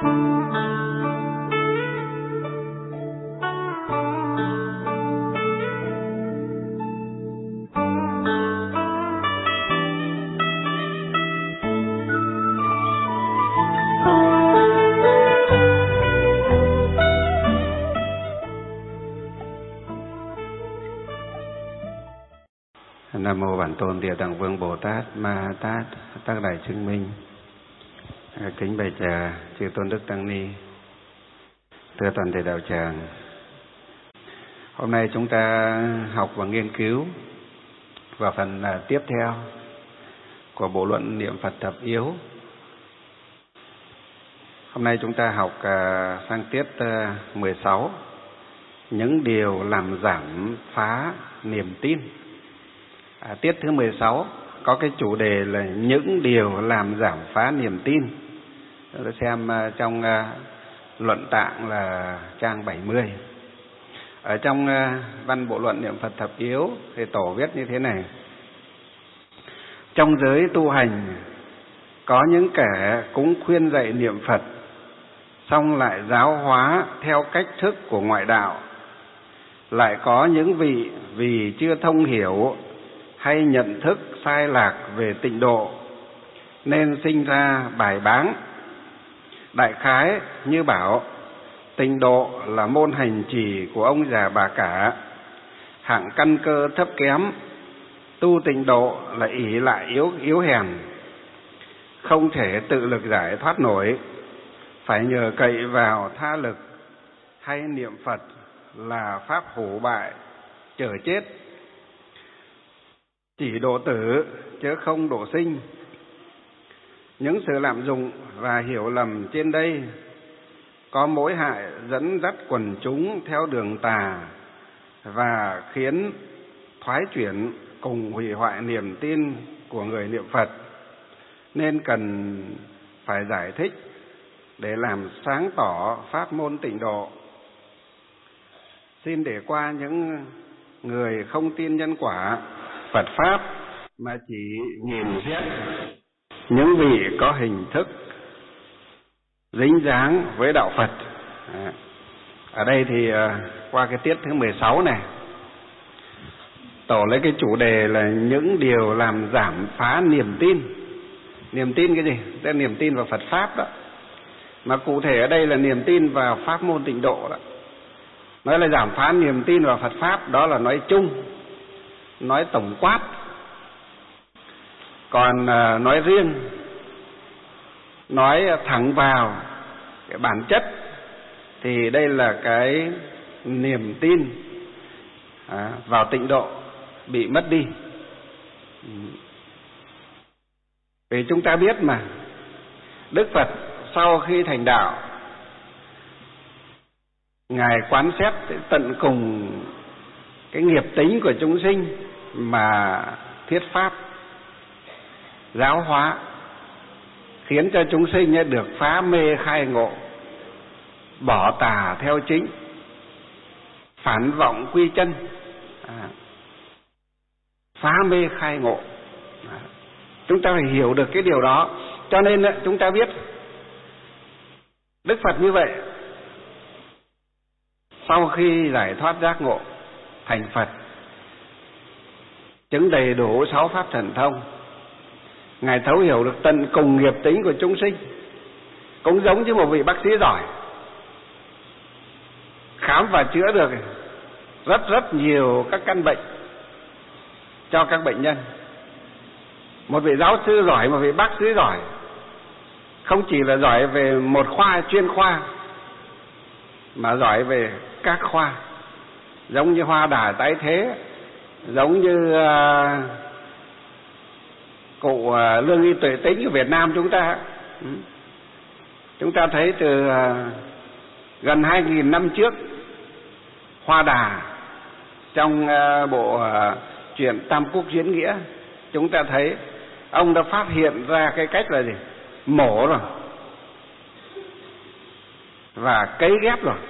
Nam mô Bản Tôn Địa Tạng Vương Bồ Tát Ma Tát Tác Đại Chứng Minh. Kính bạch chư tôn đức tăng ni, thưa toàn thể đạo tràng. Hôm nay chúng ta học và nghiên cứu vào phần tiếp theo của bộ luận niệm Phật thập yếu. Hôm nay chúng ta học sang tiết 16, những điều làm giảm phá niềm tin. Tiết thứ 16 có cái chủ đề là những điều làm giảm phá niềm tin. Chúng ta xem trong luận tạng là trang 70. Ở trong văn bộ luận niệm Phật thập yếu thì tổ viết như thế này: trong giới tu hành có những kẻ cũng khuyên dạy niệm Phật, xong lại giáo hóa theo cách thức của ngoại đạo. Lại có những vị vì chưa thông hiểu hay nhận thức sai lạc về tịnh độ nên sinh ra bài báng. Đại khái như bảo tịnh độ là môn hành trì của ông già bà cả, hạng căn cơ thấp kém, tu tịnh độ là ỷ lại yếu hèn, không thể tự lực giải thoát nổi, phải nhờ cậy vào tha lực, hay niệm Phật là pháp hủ bại chở chết, chỉ độ tử chứ không độ sinh. Những sự lạm dụng và hiểu lầm trên đây có mối hại dẫn dắt quần chúng theo đường tà và khiến thoái chuyển cùng hủy hoại niềm tin của người niệm Phật, nên cần phải giải thích để làm sáng tỏ pháp môn tịnh độ. Xin để qua những người không tin nhân quả Phật Pháp mà chỉ nhìn xét những vị có hình thức dính dáng với đạo Phật. Ở đây thì qua cái tiết thứ 16 này, tổ lấy cái chủ đề là những điều làm giảm phá niềm tin. Niềm tin cái gì? Đây là niềm tin vào Phật Pháp đó. Mà cụ thể ở đây là niềm tin vào pháp môn tịnh độ đó. Nói là giảm phá niềm tin vào Phật Pháp, đó là nói chung, nói tổng quát. Còn nói riêng, nói thẳng vào cái bản chất, thì đây là cái niềm tin vào tịnh độ bị mất đi. Vì chúng ta biết mà, Đức Phật sau khi thành đạo, Ngài quán xét tận cùng cái nghiệp tính của chúng sinh mà thuyết pháp, giáo hóa, khiến cho chúng sinh được phá mê khai ngộ, bỏ tà theo chính, phản vọng quy chân, phá mê khai ngộ. Chúng ta phải hiểu được cái điều đó. Cho nên chúng ta biết Đức Phật như vậy, sau khi giải thoát giác ngộ thành Phật, chứng đầy đủ 6 pháp thần thông, Ngài thấu hiểu được tận cùng nghiệp tính của chúng sinh, cũng giống như một vị bác sĩ giỏi, khám và chữa được rất nhiều các căn bệnh cho các bệnh nhân. Một vị giáo sư giỏi, một vị bác sĩ giỏi, không chỉ là giỏi về một khoa chuyên khoa, mà giỏi về các khoa, giống như Hoa Đà tái thế, giống như cụ Lương Y Tuệ Tĩnh ở Việt Nam chúng ta. Chúng ta thấy từ gần 2.000 năm trước, Hoa Đà trong bộ truyện Tam Quốc Diễn Nghĩa, chúng ta thấy ông đã phát hiện ra cái cách là gì? Mổ rồi và cấy ghép rồi.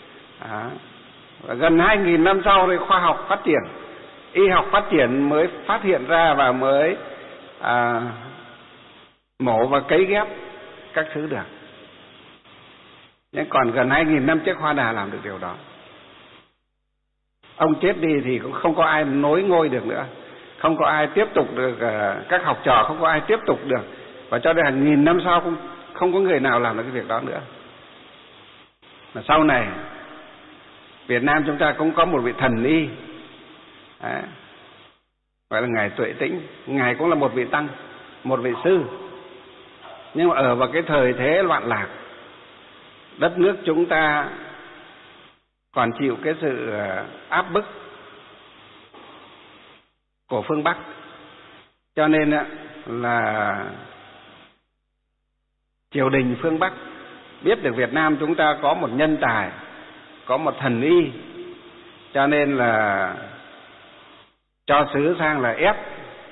Và gần 2.000 năm sau thì khoa học phát triển, y học phát triển mới phát hiện ra và mới mổ và cấy ghép các thứ được. Nhưng còn gần 2.000 năm trước Hoa Đà làm được điều đó. Ông chết đi thì cũng không có ai nối ngôi được nữa, không có ai tiếp tục được, các học trò không có ai tiếp tục được, và cho đến hàng nghìn năm sau không có người nào làm được cái việc đó nữa. Mà sau này Việt Nam chúng ta cũng có một vị thần y, gọi là ngài Tuệ Tĩnh. Ngài cũng là một vị tăng, một vị sư, nhưng mà ở vào cái thời thế loạn lạc, đất nước chúng ta còn chịu cái sự áp bức của phương Bắc, cho nên là triều đình phương Bắc biết được Việt Nam chúng ta có một nhân tài, có một thần y, cho nên là cho sứ sang là ép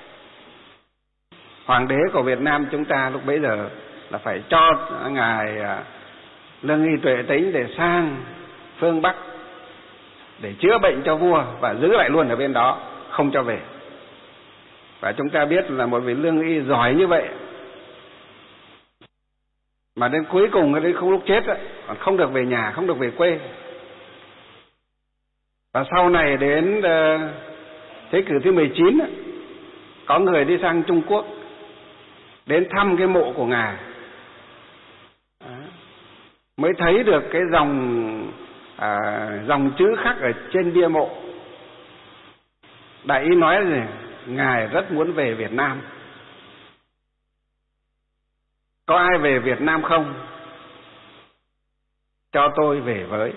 hoàng đế của Việt Nam chúng ta lúc bấy giờ là phải cho ngài Lương Y Tuệ Tĩnh để sang phương Bắc để chữa bệnh cho vua và giữ lại luôn ở bên đó, không cho về. Và chúng ta biết là một vị lương y giỏi như vậy mà đến cuối cùng đến lúc chết còn không được về nhà, không được về quê. Và sau này đến thế kỷ thứ 19 có người đi sang Trung Quốc đến thăm cái mộ của ngài, mới thấy được cái dòng chữ khắc ở trên bia mộ. Đại ý nói gì? Ngài rất muốn về Việt Nam. Có ai về Việt Nam không? Cho tôi về với.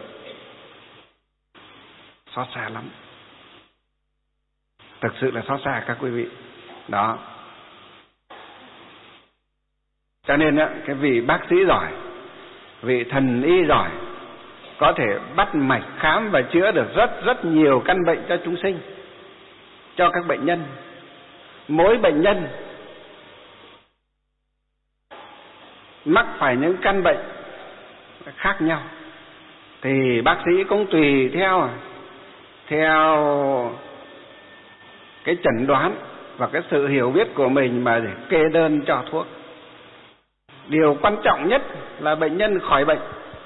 Xót xa lắm, thực sự là xót xa các quý vị. Đó. Cho nên cái vị bác sĩ giỏi, vị thần y giỏi, có thể bắt mạch khám và chữa được rất nhiều căn bệnh cho chúng sinh, cho các bệnh nhân. Mỗi bệnh nhân mắc phải những căn bệnh khác nhau, thì bác sĩ cũng tùy theo cái chẩn đoán và cái sự hiểu biết của mình mà để kê đơn cho thuốc. Điều quan trọng nhất là bệnh nhân khỏi bệnh.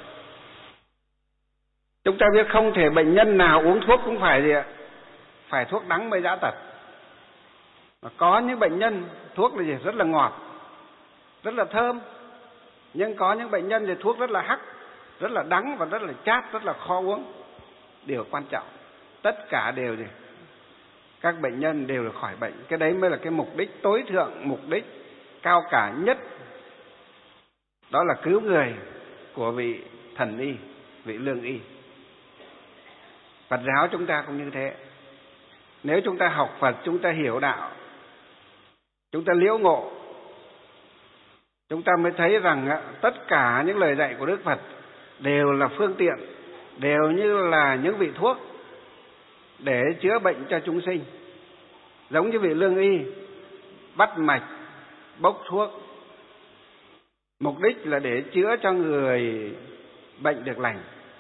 Chúng ta biết không thể bệnh nhân nào uống thuốc cũng phải gì ạ? Phải thuốc đắng mới giã tật. Và có những bệnh nhân thuốc là gì? Rất là ngọt, rất là thơm. Nhưng có những bệnh nhân thì thuốc rất là hắc, rất là đắng và rất là chát, rất là khó uống. Điều quan trọng, tất cả đều gì? Các bệnh nhân đều được khỏi bệnh. Cái đấy mới là cái mục đích tối thượng, mục đích cao cả nhất. Đó là cứu người của vị thần y, vị lương y. Phật giáo chúng ta cũng như thế. Nếu chúng ta học Phật, chúng ta hiểu đạo, chúng ta liễu ngộ, chúng ta mới thấy rằng tất cả những lời dạy của Đức Phật đều là phương tiện, đều như là những vị thuốc để chữa bệnh cho chúng sinh. Giống như vị lương y bắt mạch, bốc thuốc, mục đích là để chữa cho người bệnh được lành.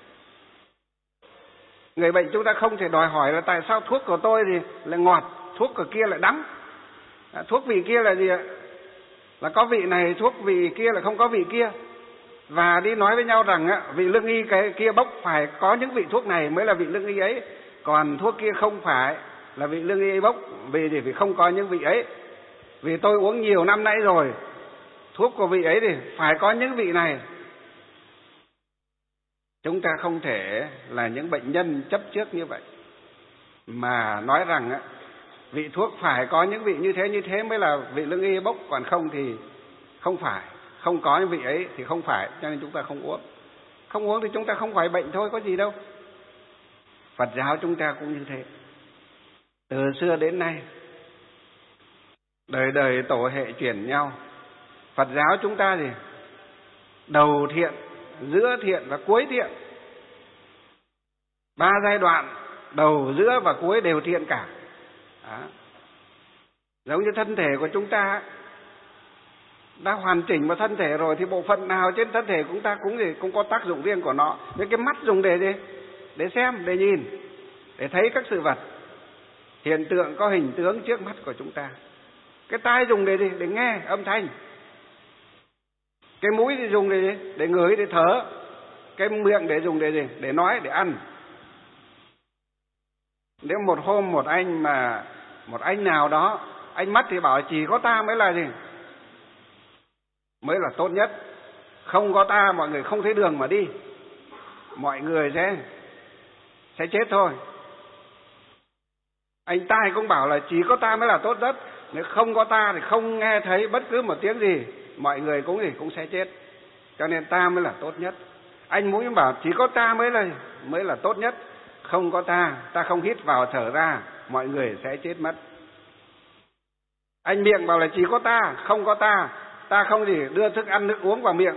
Người bệnh chúng ta không thể đòi hỏi là tại sao thuốc của tôi thì lại ngọt, thuốc của kia lại đắng, thuốc vị kia là gì ạ? Là có vị này, thuốc vị kia là không có vị kia. Và đi nói với nhau rằng vị lương y cái kia bốc phải có những vị thuốc này mới là vị lương y ấy, còn thuốc kia không phải là vị lương y bốc, vì không có những vị ấy. Vì tôi uống nhiều năm nay rồi, thuốc của vị ấy thì phải có những vị này. Chúng ta không thể là những bệnh nhân chấp trước như vậy, mà nói rằng vị thuốc phải có những vị như thế mới là vị lương y bốc, còn không thì không phải, không có những vị ấy thì không phải, cho nên chúng ta không uống. Không uống thì chúng ta không khỏi bệnh thôi, có gì đâu. Phật giáo chúng ta cũng như thế. Từ xưa đến nay, đời đời tổ hệ chuyển nhau. Phật giáo chúng ta thì đầu thiện, giữa thiện và cuối thiện. 3 giai đoạn, đầu, giữa và cuối đều thiện cả. Đó. Giống như thân thể của chúng ta đã hoàn chỉnh vào thân thể rồi, thì bộ phận nào trên thân thể chúng ta cũng có tác dụng riêng của nó. Những cái mắt dùng để gì? Để xem, để nhìn, để thấy các sự vật, hiện tượng có hình tướng trước mắt của chúng ta. Cái tai dùng để gì? Để nghe âm thanh. Cái mũi thì dùng để ngửi, để thở. Cái miệng để dùng để gì? Để nói, để ăn. Nếu một hôm một anh nào đó, anh mắt thì bảo chỉ có ta mới là gì? Mới là tốt nhất. Không có ta mọi người không thấy đường mà đi. Mọi người sẽ chết thôi. Anh tai cũng bảo là chỉ có ta mới là tốt nhất. Nếu không có ta thì không nghe thấy bất cứ một tiếng gì, mọi người cũng sẽ chết. Cho nên ta mới là tốt nhất. Anh mũi bảo chỉ có ta mới là tốt nhất. Không có ta không hít vào thở ra, mọi người sẽ chết mất. Anh miệng bảo là chỉ có ta, không có ta không gì đưa thức ăn nước uống vào miệng,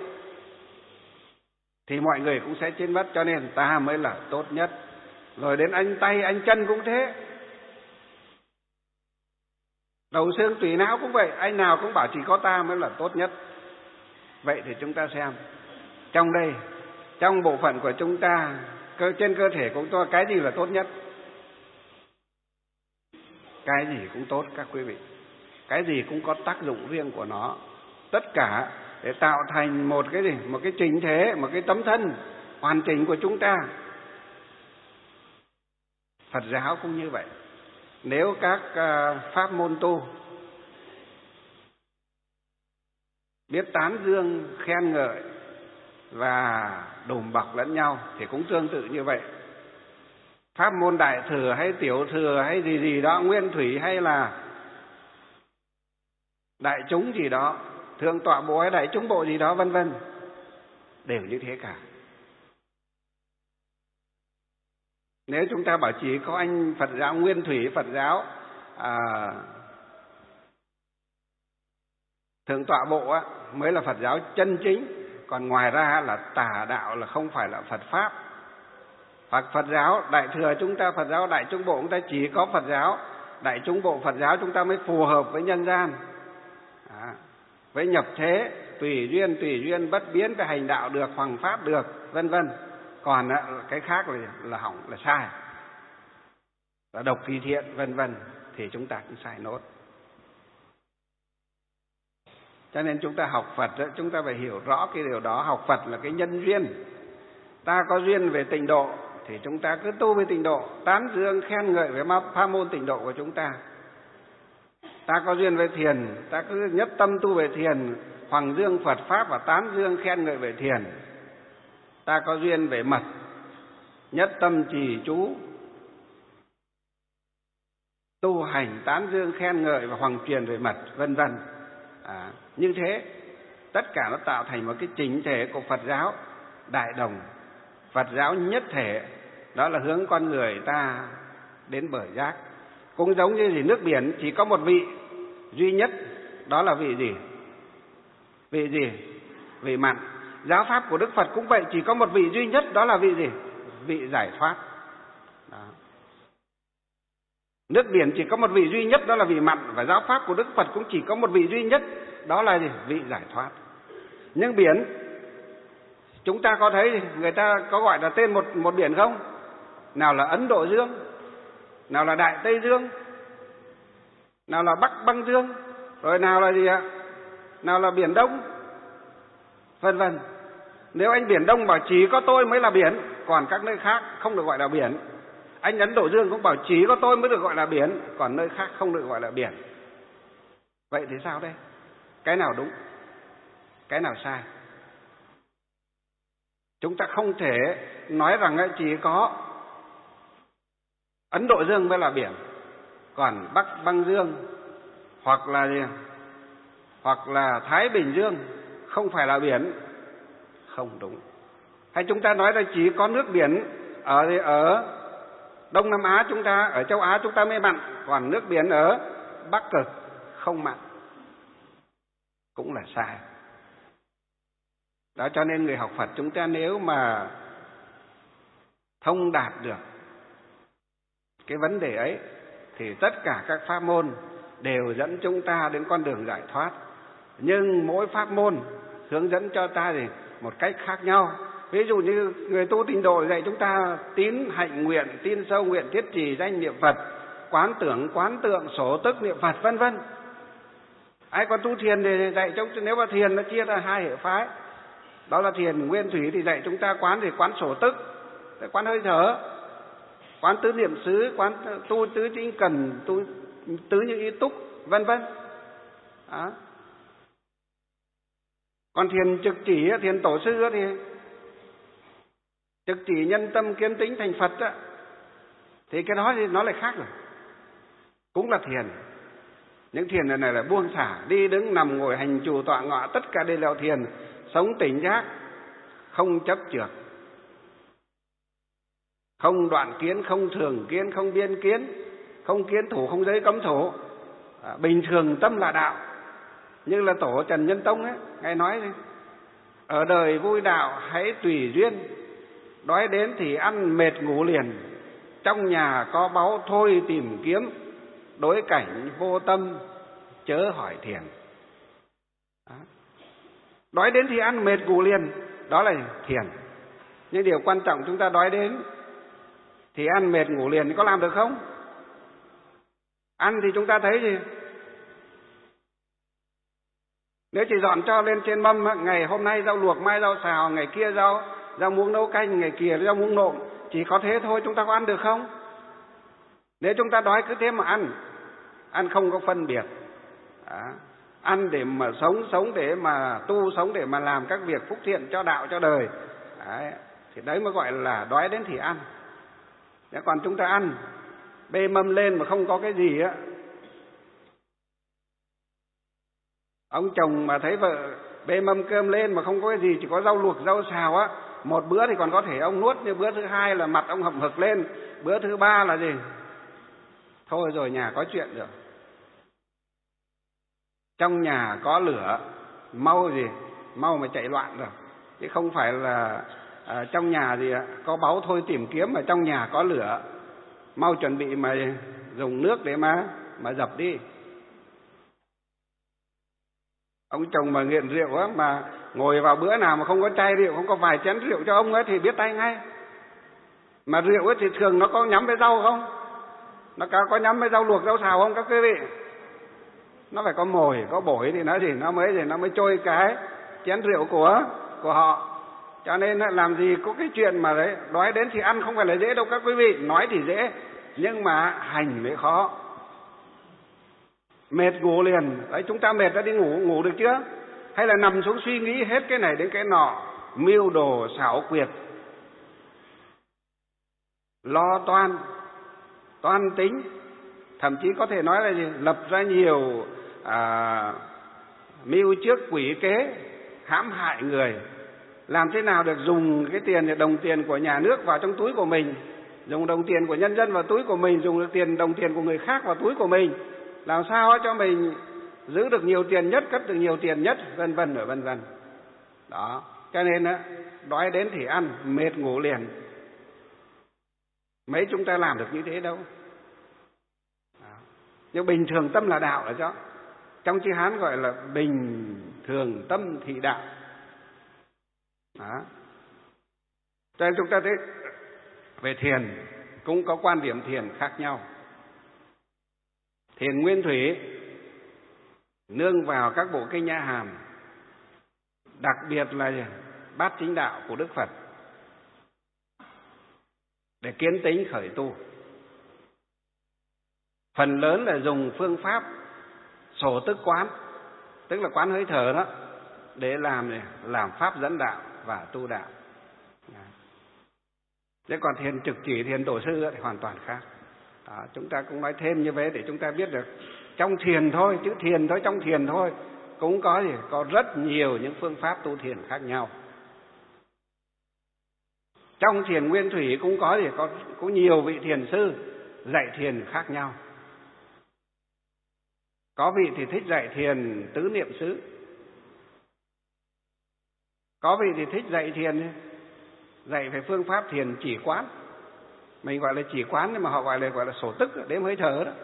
thì mọi người cũng sẽ chết mất. Cho nên ta mới là tốt nhất. Rồi đến anh tay, anh chân cũng thế. Đầu xương tủy não cũng vậy, anh nào cũng bảo chỉ có ta mới là tốt nhất. Vậy thì chúng ta xem, trong đây, trong bộ phận của chúng ta, trên cơ thể của chúng ta, cái gì là tốt nhất? Cái gì cũng tốt các quý vị. Cái gì cũng có tác dụng riêng của nó. Tất cả để tạo thành một cái gì? Một cái trình thể, một cái tấm thân hoàn chỉnh của chúng ta. Phật giáo cũng như vậy. Nếu các pháp môn tu biết tán dương, khen ngợi và đùm bọc lẫn nhau thì cũng tương tự như vậy. Pháp môn đại thừa hay tiểu thừa hay gì đó, nguyên thủy hay là đại chúng gì đó, thượng tọa bộ hay đại chúng bộ gì đó, vân vân, đều như thế cả. Nếu chúng ta bảo chỉ có anh Phật giáo nguyên thủy, Phật giáo thượng tọa bộ mới là Phật giáo chân chính, còn ngoài ra là tà đạo, là không phải là Phật pháp. Hoặc Phật giáo đại thừa chúng ta, Phật giáo đại chúng bộ chúng ta chỉ có Phật giáo đại chúng bộ, Phật giáo chúng ta mới phù hợp với nhân gian, với nhập thế, tùy duyên bất biến, với hành đạo được, hoằng pháp được, vân vân. Còn cái khác là hỏng, là sai, là độc kỳ thiện, vân vân, thì chúng ta cũng sai nốt. Cho nên chúng ta học Phật, chúng ta phải hiểu rõ cái điều đó. Học Phật là cái nhân duyên. Ta có duyên về tịnh độ thì chúng ta cứ tu về tịnh độ, tán dương khen ngợi về pháp môn tịnh độ của chúng ta. Ta có duyên về thiền, ta cứ nhất tâm tu về thiền, hoằng dương Phật pháp và tán dương khen ngợi về thiền. Ta có duyên về mật, nhất tâm trì chú, tu hành tán dương khen ngợi và hoằng truyền về mật, vân vân. Như thế tất cả nó tạo thành một cái chỉnh thể của Phật giáo đại đồng, Phật giáo nhất thể. Đó là hướng con người ta đến bờ giác. Cũng giống như gì, nước biển chỉ có một vị duy nhất, đó là vị gì? Vị gì? Vị mặn. Giáo pháp của Đức Phật cũng vậy, chỉ có một vị duy nhất, đó là vị gì? Vị giải thoát. Đó. Nước biển chỉ có một vị duy nhất, đó là vị mặn. Và giáo pháp của Đức Phật cũng chỉ có một vị duy nhất, đó là gì? Vị giải thoát. Nhưng biển, chúng ta có thấy người ta có gọi là tên một biển không? Nào là Ấn Độ Dương, nào là Đại Tây Dương, nào là Bắc Băng Dương, rồi nào là gì ạ? Nào là Biển Đông, vân vân. Nếu anh Biển Đông bảo chỉ có tôi mới là biển, còn các nơi khác không được gọi là biển. Anh Ấn Độ Dương cũng bảo chỉ có tôi mới được gọi là biển, còn nơi khác không được gọi là biển. Vậy thì sao đây? Cái nào đúng? Cái nào sai? Chúng ta không thể nói rằng chỉ có Ấn Độ Dương mới là biển, còn Bắc Băng Dương hoặc là gì? Hoặc là Thái Bình Dương không phải là biển. Không đúng. Hay chúng ta nói là chỉ có nước biển ở Đông Nam Á chúng ta, ở châu Á chúng ta mới mặn, còn nước biển ở Bắc Cực không mặn. Cũng là sai. Đó, cho nên người học Phật chúng ta nếu mà thông đạt được cái vấn đề ấy thì tất cả các pháp môn đều dẫn chúng ta đến con đường giải thoát. Nhưng mỗi pháp môn hướng dẫn cho ta thì một cách khác nhau. Ví dụ như người tu tịnh độ dạy chúng ta tín hạnh nguyện, tin sâu nguyện thiết trì danh niệm Phật, quán tưởng, quán tượng, sổ tức niệm Phật, vân vân. Ai còn tu thiền thì dạy chúng, nếu mà thiền nó chia ra hai hệ phái. Đó là thiền nguyên thủy. Thì dạy chúng ta quán thì quán sổ tức, quán hơi thở, quán tứ niệm xứ, quán tu tứ chính cần, tu tứ như ý túc, vân vân. Còn thiền trực chỉ, thiền tổ sư thì trực chỉ nhân tâm kiến tính thành Phật á, thì cái đó thì nó lại khác rồi. Cũng là thiền. Những thiền này là buông xả, đi đứng nằm ngồi hành trù tọa ngọ, tất cả đều là thiền. Sống tỉnh giác, không chấp trược, không đoạn kiến, không thường kiến, không biên kiến, không kiến thủ, không giới cấm thủ. Bình thường tâm là đạo. Như là tổ Trần Nhân Tông ấy, Ngài nói này, ở đời vui đạo hãy tùy duyên, đói đến thì ăn mệt ngủ liền, trong nhà có báu thôi tìm kiếm, đối cảnh vô tâm chớ hỏi thiền. Đói đến thì ăn mệt ngủ liền, đó là thiền. Nhưng điều quan trọng chúng ta đói đến thì ăn mệt ngủ liền, có làm được không? Ăn thì chúng ta thấy gì? Nếu chỉ dọn cho lên trên mâm, ngày hôm nay rau luộc, mai rau xào, ngày kia rau muống nấu canh, ngày kia rau muống nộm, chỉ có thế thôi, chúng ta có ăn được không? Nếu chúng ta đói cứ thế mà ăn không có phân biệt, ăn để mà sống để mà tu, sống để mà làm các việc phúc thiện cho đạo cho đời, thì đấy mới gọi là đói đến thì ăn. Nếu còn chúng ta ăn bê mâm lên mà không có cái gì á, ông chồng mà thấy vợ bê mâm cơm lên mà không có cái gì, chỉ có rau luộc rau xào á, một bữa thì còn có thể ông nuốt, nhưng bữa thứ hai là mặt ông hậm hực lên, bữa thứ ba là gì? Thôi rồi, nhà có chuyện rồi. Trong nhà có lửa, mau mà chạy loạn rồi. Chứ không phải là trong nhà có báu thôi tìm kiếm, mà trong nhà có lửa, mau chuẩn bị mà dùng nước để mà dập đi. Ông chồng mà nghiện rượu á, mà ngồi vào bữa nào mà không có chai rượu, không có vài chén rượu cho ông ấy thì biết tay ngay. Mà rượu ấy thì thường nó có nhắm với rau không? Nó có nhắm với rau luộc, rau xào không các quý vị? Nó phải có mồi, có bổi thì nó mới trôi cái chén rượu của họ. Cho nên làm gì có cái chuyện mà đấy, đói đến thì ăn không phải là dễ đâu các quý vị. Nói thì dễ, nhưng mà hành mới khó. Mệt ngủ liền, đấy, chúng ta mệt đã đi ngủ được chưa? Hay là nằm xuống suy nghĩ hết cái này đến cái nọ, mưu đồ xảo quyệt, lo toan tính, thậm chí có thể nói là gì? Lập ra nhiều mưu trước quỷ kế, hãm hại người. Làm thế nào được dùng cái tiền, đồng tiền của nhà nước vào trong túi của mình, dùng đồng tiền của nhân dân vào túi của mình, dùng được đồng tiền của người khác vào túi của mình, làm sao cho mình giữ được nhiều tiền nhất, cất được nhiều tiền nhất, vân vân. Đó, cho nên đói đến thì ăn, mệt ngủ liền. Mấy chúng ta làm được như thế đâu. Nhưng bình thường tâm là đạo là cho. Trong chữ Hán gọi là bình thường tâm thị đạo. Đó. Cho nên chúng ta thấy về thiền cũng có quan điểm thiền khác nhau. Thiền nguyên thủy nương vào các bộ kinh A Hàm, đặc biệt là Bát Chính Đạo của Đức Phật, để kiến tính khởi tu. Phần lớn là dùng phương pháp sổ tức quán, tức là quán hơi thở đó, để làm pháp dẫn đạo và tu đạo. Thế còn thiền trực chỉ, thiền tổ sư thì hoàn toàn khác. Đó, chúng ta cũng nói thêm như vậy để chúng ta biết được trong thiền thôi, chữ thiền thôi, trong thiền thôi cũng có rất nhiều những phương pháp tu thiền khác nhau. Trong thiền nguyên thủy cũng có nhiều vị thiền sư dạy thiền khác nhau. Có vị thì thích dạy thiền tứ niệm xứ, có vị thì thích dạy về phương pháp thiền chỉ quán. Mình gọi là chỉ quán, nhưng mà họ gọi là sổ tức, đếm hơi thở đó.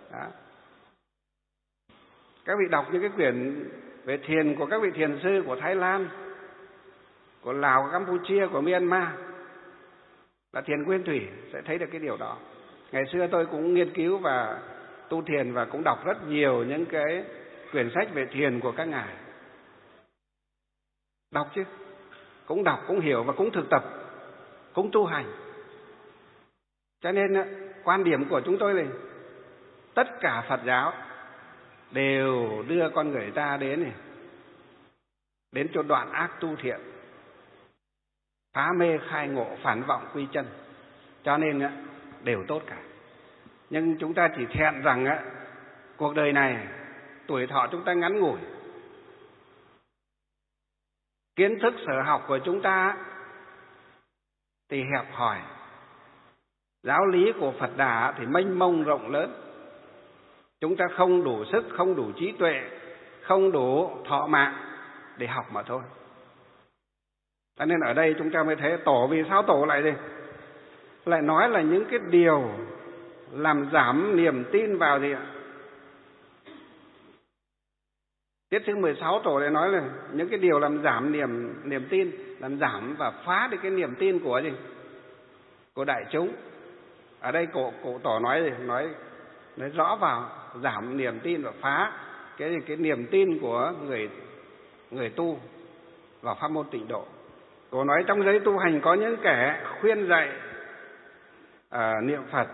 Các vị đọc những cái quyển về thiền của các vị thiền sư của Thái Lan, của Lào, của Campuchia, của Myanmar, là thiền nguyên thủy, sẽ thấy được cái điều đó. Ngày xưa tôi cũng nghiên cứu và tu thiền và cũng đọc rất nhiều những cái quyển sách về thiền của các ngài. Đọc chứ. cũng đọc, cũng hiểu và cũng thực tập, cũng tu hành. Cho nên quan điểm của chúng tôi là tất cả Phật giáo đều đưa con người ta đến chỗ đoạn ác tu thiện, phá mê khai ngộ, phản vọng quy chân. Cho nên đều tốt cả. Nhưng chúng ta chỉ thẹn rằng cuộc đời này tuổi thọ chúng ta ngắn ngủi, kiến thức sở học của chúng ta thì hẹp hòi, giáo lý của Phật Đà thì mênh mông rộng lớn. Chúng ta không đủ sức, không đủ trí tuệ, không đủ thọ mạng để học mà thôi. Cho nên ở đây chúng ta mới thấy Tổ vì sao Tổ lại nói là những cái điều làm giảm niềm tin vào gì ạ? Tiết thứ 16 Tổ lại nói là những cái điều làm giảm niềm tin, làm giảm và phá đi cái niềm tin của gì? Của đại chúng. Ở đây cụ Tổ nói rõ vào giảm niềm tin và phá cái niềm tin của người tu vào pháp môn Tịnh độ. Cụ nói trong giới tu hành có những kẻ khuyên dạy niệm Phật.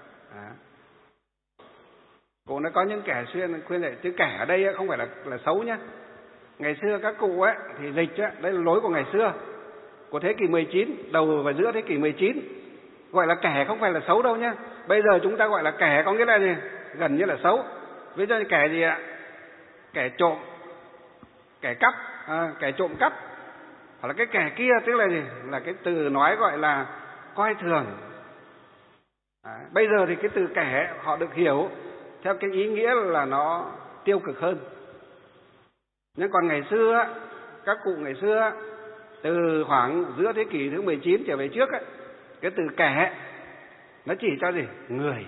Cụ nói có những kẻ khuyên dạy, chứ kẻ ở đây không phải là xấu nhá. Ngày xưa các cụ thì dịch đây là lối của ngày xưa, của thế kỷ 19, đầu và giữa thế kỷ 19. Gọi là kẻ không phải là xấu đâu nhá. Bây giờ chúng ta gọi là kẻ có nghĩa là gì? Gần như là xấu. Ví dụ như kẻ gì ạ? Kẻ trộm, kẻ cắp, kẻ trộm cắp. Hoặc là cái kẻ kia tức là gì? Là cái từ nói gọi là coi thường. Bây giờ thì cái từ kẻ họ được hiểu theo cái ý nghĩa là nó tiêu cực hơn. Nhưng còn ngày xưa, các cụ ngày xưa, từ khoảng giữa thế kỷ thứ 19 trở về trước cái từ kẻ nó chỉ cho gì? Người.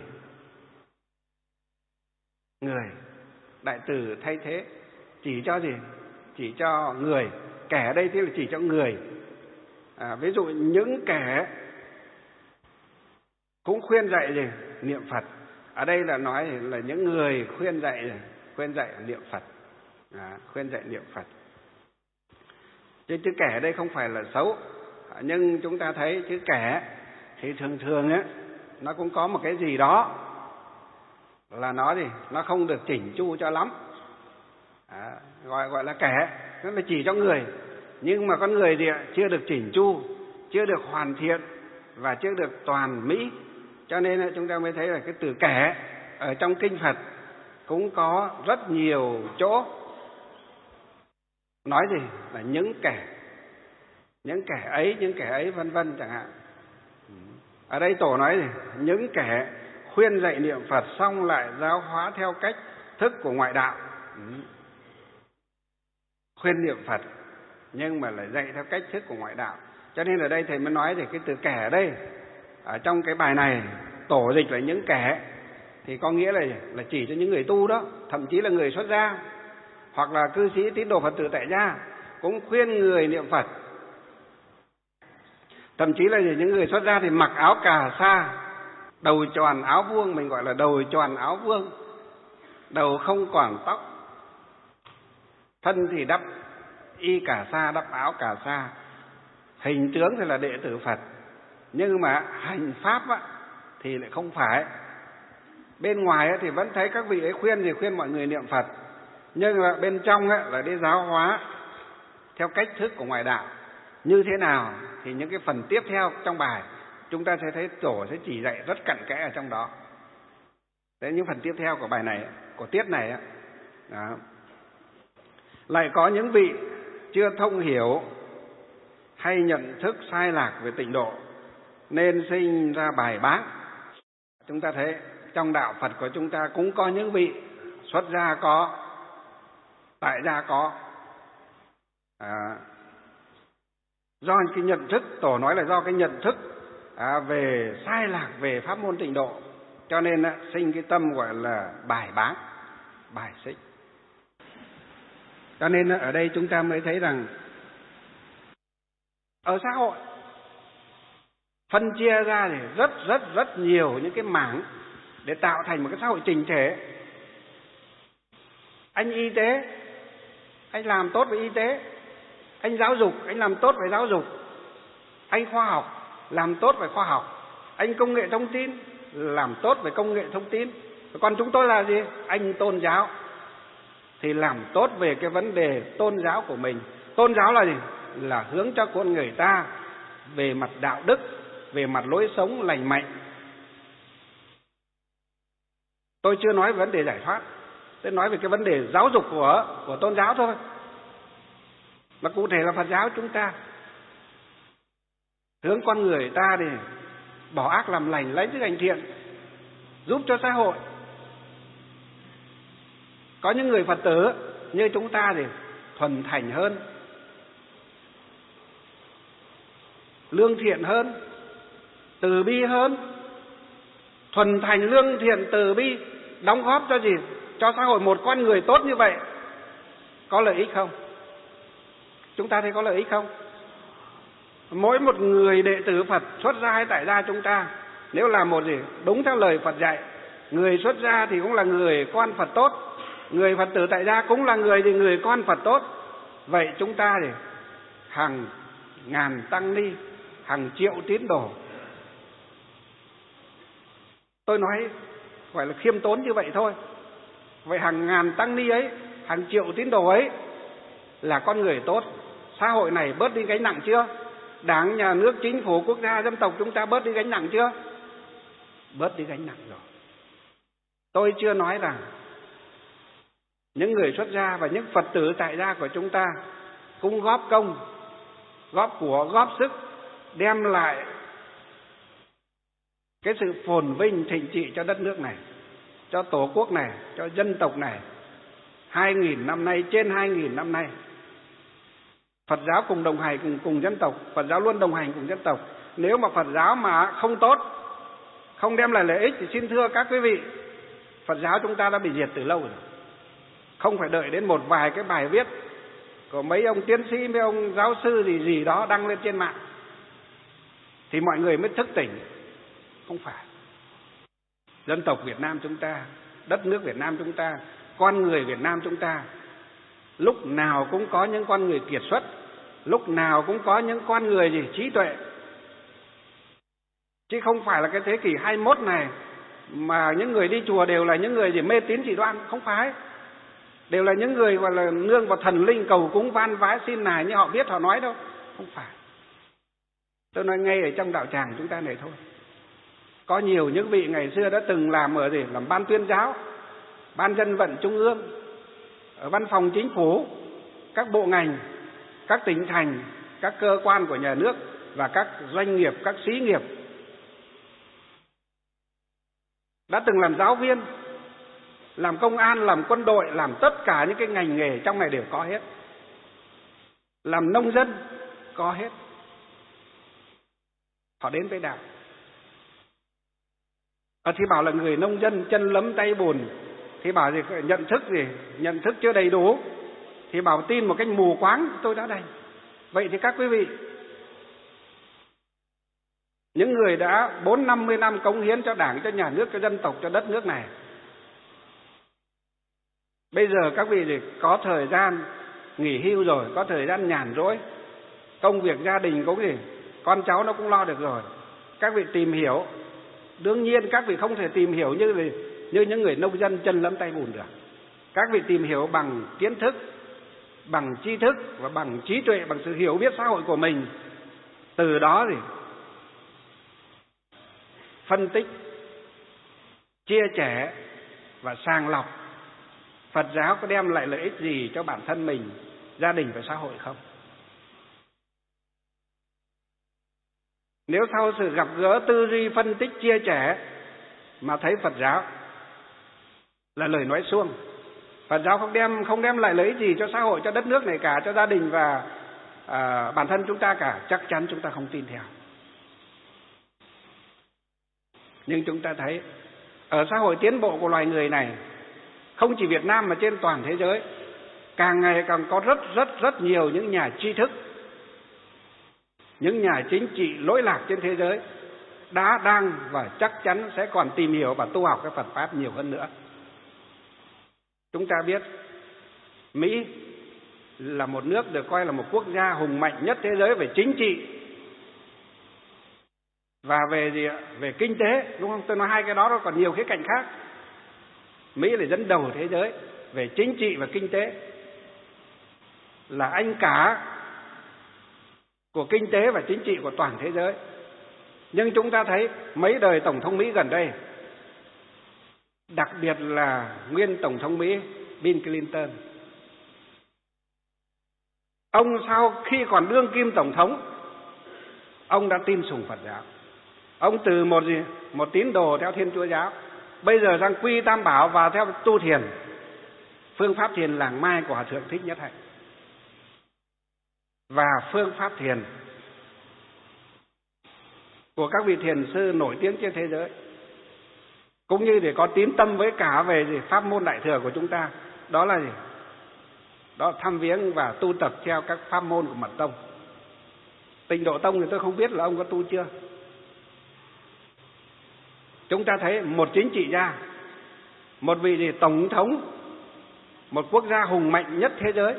Đại từ thay thế chỉ cho gì? Chỉ cho người. Kẻ ở đây thì là chỉ cho người. Ví dụ những kẻ cũng khuyên dạy gì? Niệm Phật. Ở đây là nói là những người khuyên dạy niệm Phật. Khuyên dạy niệm Phật. Chứ kẻ ở đây không phải là xấu. Nhưng chúng ta thấy chữ kẻ thì thường nó cũng có một cái gì đó là nó không được chỉnh chu cho lắm. Gọi là kẻ, nó là chỉ cho người. Nhưng mà con người thì chưa được chỉnh chu, chưa được hoàn thiện và chưa được toàn mỹ. Cho nên chúng ta mới thấy là cái từ kẻ ở trong kinh Phật cũng có rất nhiều chỗ nói gì là những kẻ ấy vân vân chẳng hạn. Ở đây Tổ nói gì? Những kẻ khuyên dạy niệm Phật xong lại giáo hóa theo cách thức của ngoại đạo. Khuyên niệm Phật nhưng mà lại dạy theo cách thức của ngoại đạo. Cho nên ở đây thầy mới nói thì cái từ kẻ ở đây ở trong cái bài này Tổ dịch là những kẻ thì có nghĩa là chỉ cho những người tu đó, thậm chí là người xuất gia hoặc là cư sĩ tín đồ Phật tử tại gia cũng khuyên người niệm Phật. Thậm chí là những người xuất gia thì mặc áo cà sa, đầu tròn áo vuông, mình gọi là đầu tròn áo vuông, đầu không còn tóc, thân thì đắp y cà sa, đắp áo cà sa, hình tướng thì là đệ tử Phật, nhưng mà hành pháp thì lại không phải. Bên ngoài thì vẫn thấy các vị ấy khuyên mọi người niệm Phật, nhưng mà bên trong là đi giáo hóa theo cách thức của ngoại đạo. Như thế nào thì những cái phần tiếp theo trong bài chúng ta sẽ thấy Tổ sẽ chỉ dạy rất cặn kẽ ở trong đó. Đấy, những phần tiếp theo của bài này, của tiết này đó. Lại có những vị chưa thông hiểu hay nhận thức sai lạc về tịnh độ nên sinh ra bài bác. Chúng ta thấy trong đạo Phật của chúng ta cũng có những vị xuất gia có, tại gia có. Do cái nhận thức, Tổ nói là do cái nhận thức về sai lạc về pháp môn tịnh độ, cho nên sinh cái tâm gọi là bài bác, bài xích. Cho nên ở đây chúng ta mới thấy rằng ở xã hội phân chia ra thì rất nhiều những cái mảng để tạo thành một cái xã hội chỉnh thể. Anh y tế, anh làm tốt về y tế, Anh giáo dục, anh làm tốt về giáo dục. Anh khoa học, làm tốt về khoa học. Anh công nghệ thông tin, làm tốt về công nghệ thông tin. Còn chúng tôi là gì? Anh tôn giáo thì làm tốt về cái vấn đề tôn giáo của mình. Tôn giáo là gì? Là hướng cho con người ta về mặt đạo đức, về mặt lối sống lành mạnh. Tôi chưa nói về vấn đề giải thoát, tôi nói về cái vấn đề giáo dục của tôn giáo thôi. Mà cụ thể là Phật giáo chúng ta hướng con người ta thì bỏ ác làm lành, lấy đức hành thiện, giúp cho xã hội. Có những người Phật tử như chúng ta thì thuần thành hơn, lương thiện hơn, từ bi hơn. Thuần thành, lương thiện, từ bi đóng góp cho gì? Cho xã hội. Một con người tốt như vậy có lợi ích không? Chúng ta thấy có lợi ích không? Mỗi một người đệ tử Phật xuất gia hay tại gia chúng ta, nếu làm một gì đúng theo lời Phật dạy, người xuất gia thì cũng là người con Phật tốt, người Phật tử tại gia cũng là người con Phật tốt. Vậy chúng ta thì hàng ngàn tăng ni, hàng triệu tín đồ. Tôi nói gọi là khiêm tốn như vậy thôi. Vậy hàng ngàn tăng ni ấy, hàng triệu tín đồ ấy là con người tốt. Xã hội này bớt đi gánh nặng chưa? Đảng, nhà nước, chính phủ, quốc gia, dân tộc chúng ta bớt đi gánh nặng chưa? Bớt đi gánh nặng rồi. Tôi chưa nói rằng những người xuất gia và những Phật tử tại gia của chúng ta cũng góp công, góp của, góp sức đem lại cái sự phồn vinh thịnh trị cho đất nước này, cho tổ quốc này, cho dân tộc này. 2.000 năm nay, trên 2.000 năm nay, Phật giáo cùng đồng hành cùng dân tộc, Phật giáo luôn đồng hành cùng dân tộc. Nếu mà Phật giáo mà không tốt, không đem lại lợi ích thì xin thưa các quý vị, Phật giáo chúng ta đã bị diệt từ lâu rồi. Không phải đợi đến một vài cái bài viết của mấy ông tiến sĩ, mấy ông giáo sư gì đó đăng lên trên mạng thì mọi người mới thức tỉnh. Không phải. Dân tộc Việt Nam chúng ta, đất nước Việt Nam chúng ta, con người Việt Nam chúng ta lúc nào cũng có những con người kiệt xuất, lúc nào cũng có những con người trí tuệ. Chứ không phải là cái thế kỷ 21 này mà những người đi chùa đều là những người mê tín dị đoan. Không phải. Đều là những người gọi là nương vào thần linh, cầu cúng van vái xin nài như họ biết họ nói đâu. Không phải. Tôi nói ngay ở trong đạo tràng chúng ta này thôi. Có nhiều những vị ngày xưa đã từng làm làm ban tuyên giáo, ban dân vận trung ương, ở văn phòng chính phủ, các bộ ngành, các tỉnh thành, các cơ quan của nhà nước và các doanh nghiệp, các xí nghiệp. Đã từng làm giáo viên, làm công an, làm quân đội, làm tất cả những cái ngành nghề trong này đều có hết. Làm nông dân có hết. Họ đến với đạo. Thì bảo là người nông dân chân lấm tay bùn, thì bảo gì nhận thức chưa đầy đủ, thì bảo tin một cách mù quáng, tôi đã đành. Vậy thì các quý vị, những người đã 40-50 năm cống hiến cho Đảng, cho nhà nước, cho dân tộc, cho đất nước này, bây giờ các vị thì có thời gian nghỉ hưu rồi, có thời gian nhàn rỗi, công việc gia đình cũng con cháu nó cũng lo được rồi. Các vị tìm hiểu. Đương nhiên các vị không thể tìm hiểu như những người nông dân chân lấm tay bùn được. Các vị tìm hiểu bằng kiến thức, bằng tri thức và bằng trí tuệ, bằng sự hiểu biết xã hội của mình. Từ đó thì phân tích, chia sẻ và sàng lọc Phật giáo có đem lại lợi ích gì cho bản thân mình, gia đình và xã hội không. Nếu sau sự gặp gỡ, tư duy, phân tích, chia sẻ mà thấy Phật giáo là lời nói suông, Phật giáo không đem lại lợi ích gì cho xã hội, cho đất nước này cả, cho gia đình và bản thân chúng ta cả, chắc chắn chúng ta không tin theo. Nhưng chúng ta thấy ở xã hội tiến bộ của loài người này, không chỉ Việt Nam mà trên toàn thế giới, càng ngày càng có rất nhiều những nhà tri thức, những nhà chính trị lỗi lạc trên thế giới đang và chắc chắn sẽ còn tìm hiểu và tu học cái Phật Pháp nhiều hơn nữa. Chúng ta biết Mỹ là một nước được coi là một quốc gia hùng mạnh nhất thế giới về chính trị và về gì ạ? Về kinh tế, đúng không? Tôi nói hai cái đó còn nhiều khía cạnh khác. Mỹ là dẫn đầu thế giới về chính trị và kinh tế, là anh cả của kinh tế và chính trị của toàn thế giới. Nhưng chúng ta thấy mấy đời Tổng thống Mỹ gần đây, đặc biệt là nguyên Tổng thống Mỹ Bill Clinton, ông sau khi còn đương kim Tổng thống, ông đã tin sùng Phật giáo. Ông từ một tín đồ theo Thiên Chúa giáo, bây giờ sang quy Tam Bảo và theo tu thiền, phương pháp thiền làng mai của Hòa Thượng Thích Nhất Hạnh, và phương pháp thiền của các vị thiền sư nổi tiếng trên thế giới, cũng như để có tín tâm với cả về pháp môn đại thừa của chúng ta. Đó là gì? Đó thăm viếng và tu tập theo các pháp môn của Mật Tông. Tịnh Độ Tông thì tôi không biết là ông có tu chưa. Chúng ta thấy một chính trị gia, một vị tổng thống một quốc gia hùng mạnh nhất thế giới,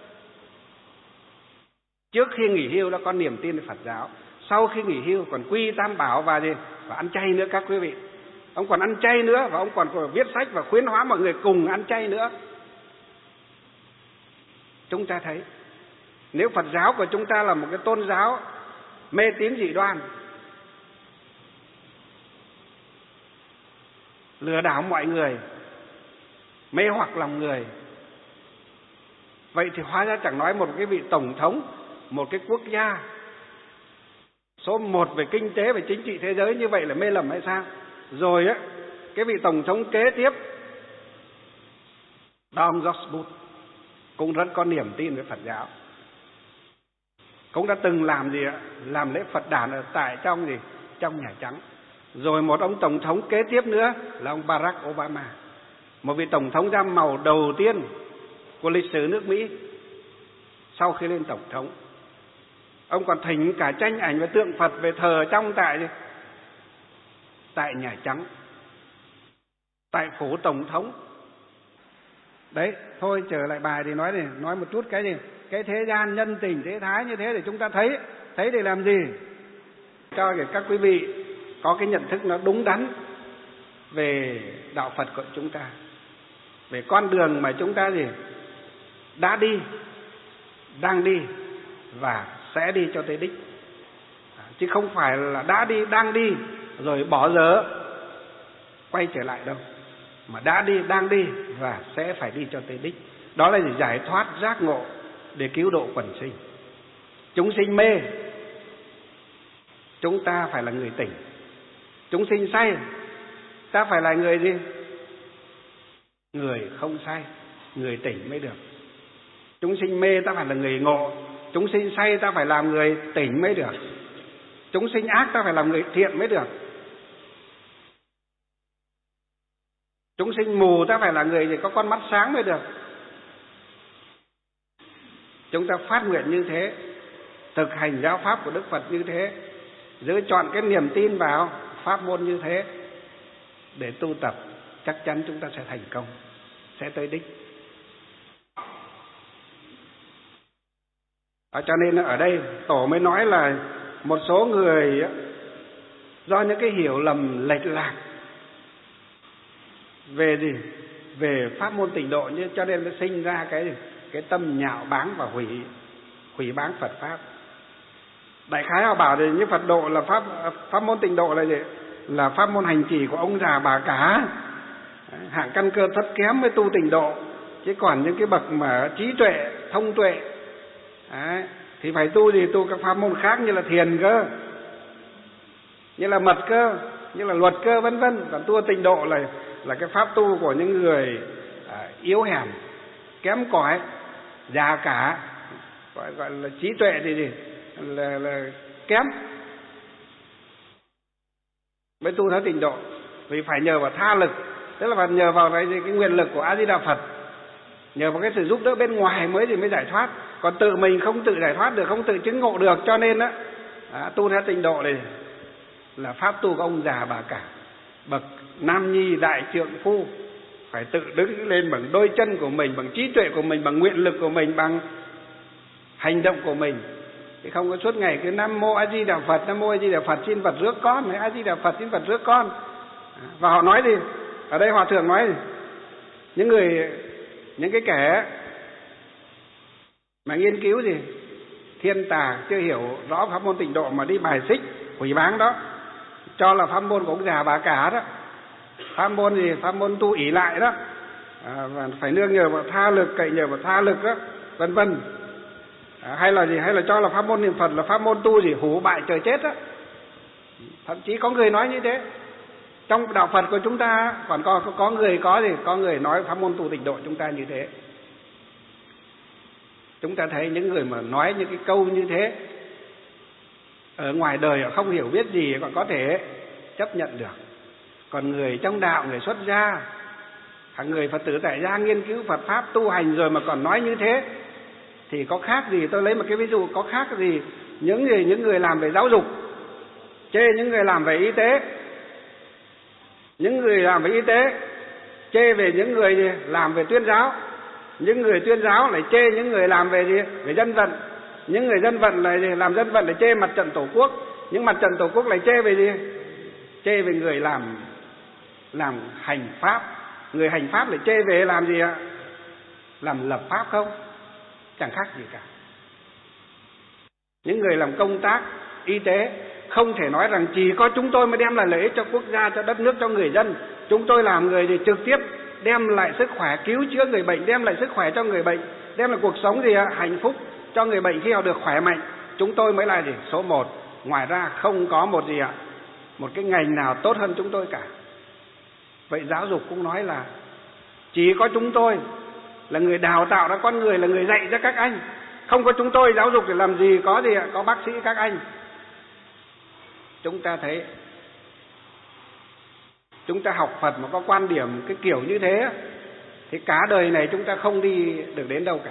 trước khi nghỉ hưu đã có niềm tin về Phật giáo, sau khi nghỉ hưu còn quy Tam Bảo và ăn chay nữa các quý vị. Ông còn ăn chay nữa, và ông còn viết sách và khuyến hóa mọi người cùng ăn chay nữa. Chúng ta thấy nếu Phật giáo của chúng ta là một cái tôn giáo mê tín dị đoan, lừa đảo mọi người, mê hoặc lòng người, vậy thì hóa ra chẳng nói một cái vị tổng thống một cái quốc gia số 1 về kinh tế, về chính trị thế giới như vậy là mê lầm hay sao? Rồi á, cái vị tổng thống kế tiếp Don George Bush cũng rất có niềm tin với Phật giáo, cũng đã từng làm lễ Phật đản ở tại trong Nhà Trắng. Rồi một ông tổng thống kế tiếp nữa là ông Barack Obama, một vị tổng thống da màu đầu tiên của lịch sử nước Mỹ sau khi lên tổng thống. Ông còn thỉnh cả tranh ảnh và tượng Phật về thờ trong tại Nhà Trắng, tại phủ tổng thống. Đấy, thôi trở lại bài thì nói một chút cái thế gian nhân tình thế thái như thế để chúng ta thấy để làm gì? Cho các quý vị có cái nhận thức nó đúng đắn về đạo Phật của chúng ta, về con đường mà chúng ta đã đi, đang đi và sẽ đi cho tới đích. Chứ không phải là đã đi, đang đi rồi bỏ dở quay trở lại đâu, mà đã đi, đang đi và sẽ phải đi cho tới đích. Đó là giải thoát giác ngộ để cứu độ quần sinh. Chúng sinh mê, chúng ta phải là người tỉnh. Chúng sinh say, ta phải là người gì? Người không say, người tỉnh mới được. Chúng sinh mê, ta phải là người ngộ. Chúng sinh say, ta phải làm người tỉnh mới được. Chúng sinh ác, ta phải làm người thiện mới được. Chúng sinh mù, ta phải là người có con mắt sáng mới được. Chúng ta phát nguyện như thế, thực hành giáo pháp của Đức Phật như thế, giữ chọn cái niềm tin vào pháp môn như thế để tu tập, chắc chắn chúng ta sẽ thành công, sẽ tới đích. Cho nên ở đây Tổ mới nói là một số người do những cái hiểu lầm lệch lạc về pháp môn tịnh độ, cho nên nó sinh ra cái tâm nhạo báng và hủy báng Phật pháp. Đại khái họ bảo thì như Phật độ là pháp môn tịnh độ là gì? Là pháp môn hành trì của ông già bà cả, hạng căn cơ thấp kém mới tu tịnh độ. Chứ còn những cái bậc mà trí tuệ, thông tuệ thì phải tu các pháp môn khác, như là thiền cơ, như là mật cơ, như là luật cơ, vân vân. Còn tu tịnh độ là cái pháp tu của những người yếu hèn, kém cỏi, già cả, gọi là trí tuệ thì là kém, mới tu theo tịnh độ. Vì phải nhờ vào tha lực, tức là phải nhờ vào cái nguyện lực của A Di Đà Phật, nhờ vào cái sự giúp đỡ bên ngoài mới giải thoát. Còn tự mình không tự giải thoát được, không tự chứng ngộ được. Cho nên tu theo tịnh độ này là pháp tu của ông già bà cả, bậc nam nhi đại trượng phu, phải tự đứng lên bằng đôi chân của mình, bằng trí tuệ của mình, bằng nguyện lực của mình, bằng hành động của mình, thì không có suốt ngày cứ Nam Mô A Di Đà Phật, Nam Mô A Di Đà Phật xin Phật rước con, hay A Di Đà Phật xin Phật rước con. Và họ nói gì? Ở đây Hòa Thượng nói gì? Những cái kẻ mà nghiên cứu gì thiên tà, chưa hiểu rõ pháp môn Tịnh độ mà đi bài xích hủy báng đó, cho là pháp môn của ông già bà cả đó, pháp môn gì, pháp môn tu ỷ lại đó, và phải nương nhờ vào tha lực, cậy nhờ vào tha lực đó, vân vân. Hay là gì, hay là cho là pháp môn niệm Phật là pháp môn tu gì hủ bại trời chết đó. Thậm chí có người nói như thế. Trong đạo Phật của chúng ta còn có người nói pháp môn tu Tịnh độ chúng ta như thế. Chúng ta thấy những người mà nói những cái câu như thế ở ngoài đời họ không hiểu biết gì còn có thể chấp nhận được. Còn người trong đạo, người xuất gia, hàng người Phật tử tại gia nghiên cứu Phật pháp tu hành rồi mà còn nói như thế thì có khác gì? Tôi lấy một cái ví dụ, có khác gì những người làm về giáo dục chê những người làm về y tế, những người làm về y tế chê về những người làm về tuyên giáo, những người tuyên giáo lại chê những người làm về gì, về dân vận, những người dân vận lại làm dân vận lại chê mặt trận tổ quốc, những mặt trận tổ quốc lại chê về gì, chê về người làm hành pháp, người hành pháp lại chê về làm gì ạ? Làm lập pháp không? Chẳng khác gì cả. Những người làm công tác y tế không thể nói rằng chỉ có chúng tôi mới đem lại lợi ích cho quốc gia, cho đất nước, cho người dân. Chúng tôi làm người thì trực tiếp đem lại sức khỏe, cứu chữa người bệnh, đem lại sức khỏe cho người bệnh, đem lại cuộc sống gì ạ? Hạnh phúc cho người bệnh khi họ được khỏe mạnh. Chúng tôi mới là gì? Số 1. Ngoài ra không có một gì ạ? Một cái ngành nào tốt hơn chúng tôi cả. Vậy giáo dục cũng nói là chỉ có chúng tôi là người đào tạo ra con người, là người dạy cho các anh. Không có chúng tôi giáo dục để làm gì có gì ạ? Có bác sĩ các anh. Chúng ta thấy, chúng ta học Phật mà có quan điểm cái kiểu như thế thì cả đời này chúng ta không đi được đến đâu cả.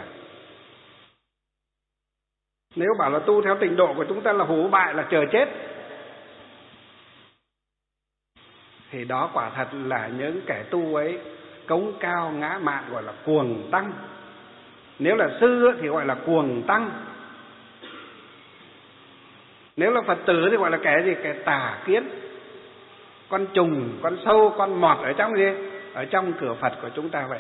Nếu bảo là tu theo Tịnh độ của chúng ta là hủ bại, là chờ chết, thì đó quả thật là những kẻ tu ấy cống cao ngã mạn, gọi là cuồng tăng. Nếu là sư thì gọi là cuồng tăng. Nếu là Phật tử thì gọi là kẻ gì? Kẻ tà kiến, con trùng, con sâu, con mọt ở trong gì? Ở trong cửa Phật của chúng ta vậy.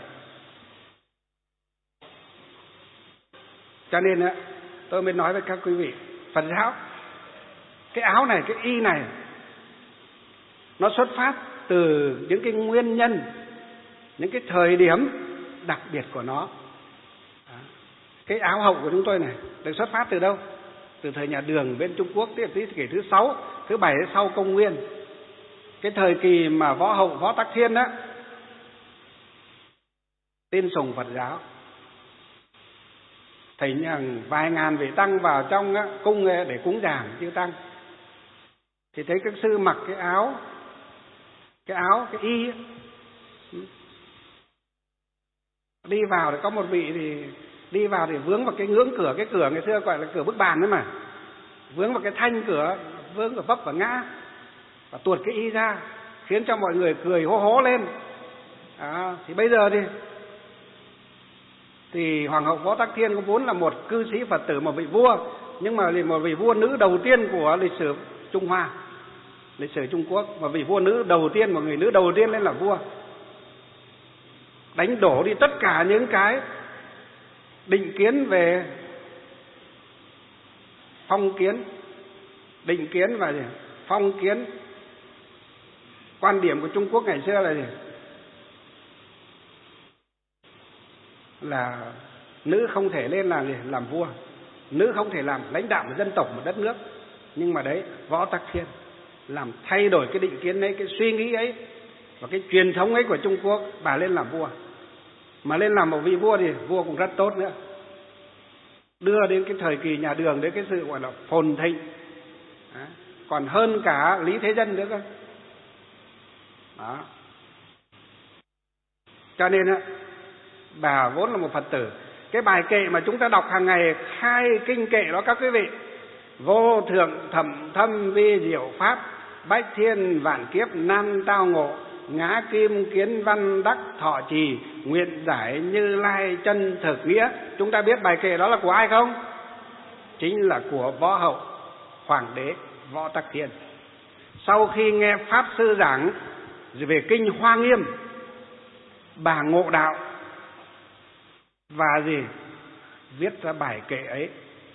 Cho nên á, tôi mới nói với các quý vị, Phật giáo, cái áo này, cái y này, nó xuất phát từ những cái nguyên nhân, những cái thời điểm đặc biệt của nó. Cái áo hậu của chúng tôi này được xuất phát từ đâu? Từ thời nhà Đường bên Trung Quốc, tức là thế kỷ thứ 6, thứ 7 sau công nguyên. Cái thời kỳ mà võ hậu Võ Tắc Thiên á tin sùng Phật giáo, thỉnh hàng vài ngàn vị tăng vào trong cung để cúng dường chư tăng, thì thấy các sư mặc cái áo, cái y ấy. Đi vào thì có một vị thì đi vào thì vướng vào cái ngưỡng cửa, cái cửa ngày xưa gọi là cửa bức bàn đấy mà, vướng vào cái thanh cửa, vướng vào vấp và ngã và tuột cái y ra, khiến cho mọi người cười hô hố lên. Thì bây giờ thì Hoàng hậu Võ Tắc Thiên cũng vốn là một cư sĩ Phật tử, một vị vua, nhưng mà một vị vua nữ đầu tiên của lịch sử Trung Hoa, lịch sử Trung Quốc, và vị vua nữ đầu tiên, một người nữ đầu tiên lên là vua, đánh đổ đi tất cả những cái định kiến về phong kiến, định kiến và phong kiến. Quan điểm của Trung Quốc ngày xưa là gì? Là nữ không thể lên làm gì? Làm vua. Nữ không thể làm lãnh đạo một dân tộc, một đất nước. Nhưng mà đấy, Võ Tắc Thiên làm thay đổi cái định kiến ấy, cái suy nghĩ ấy và cái truyền thống ấy của Trung Quốc, bà lên làm vua. Mà lên làm một vị vua thì vua cũng rất tốt nữa, đưa đến cái thời kỳ nhà Đường đến cái sự gọi là phồn thịnh, còn hơn cả Lý Thế Dân nữa cơ. Đó. Cho nên á, bà vốn là một Phật tử. Cái bài kệ mà chúng ta đọc hàng ngày, 2 kinh kệ đó các quý vị: vô thượng thầm thâm vi diệu pháp, bách thiên vạn kiếp nan tao ngộ, ngã kim kiến văn đắc thọ trì, nguyện giải Như Lai chân thực nghĩa. Chúng ta biết bài kệ đó là của ai không? chính là của Võ Hậu Hoàng đế Võ Tắc Thiên. Sau khi nghe Pháp Sư giảng về kinh Hoa Nghiêm, bà ngộ đạo và viết ra bài kệ ấy.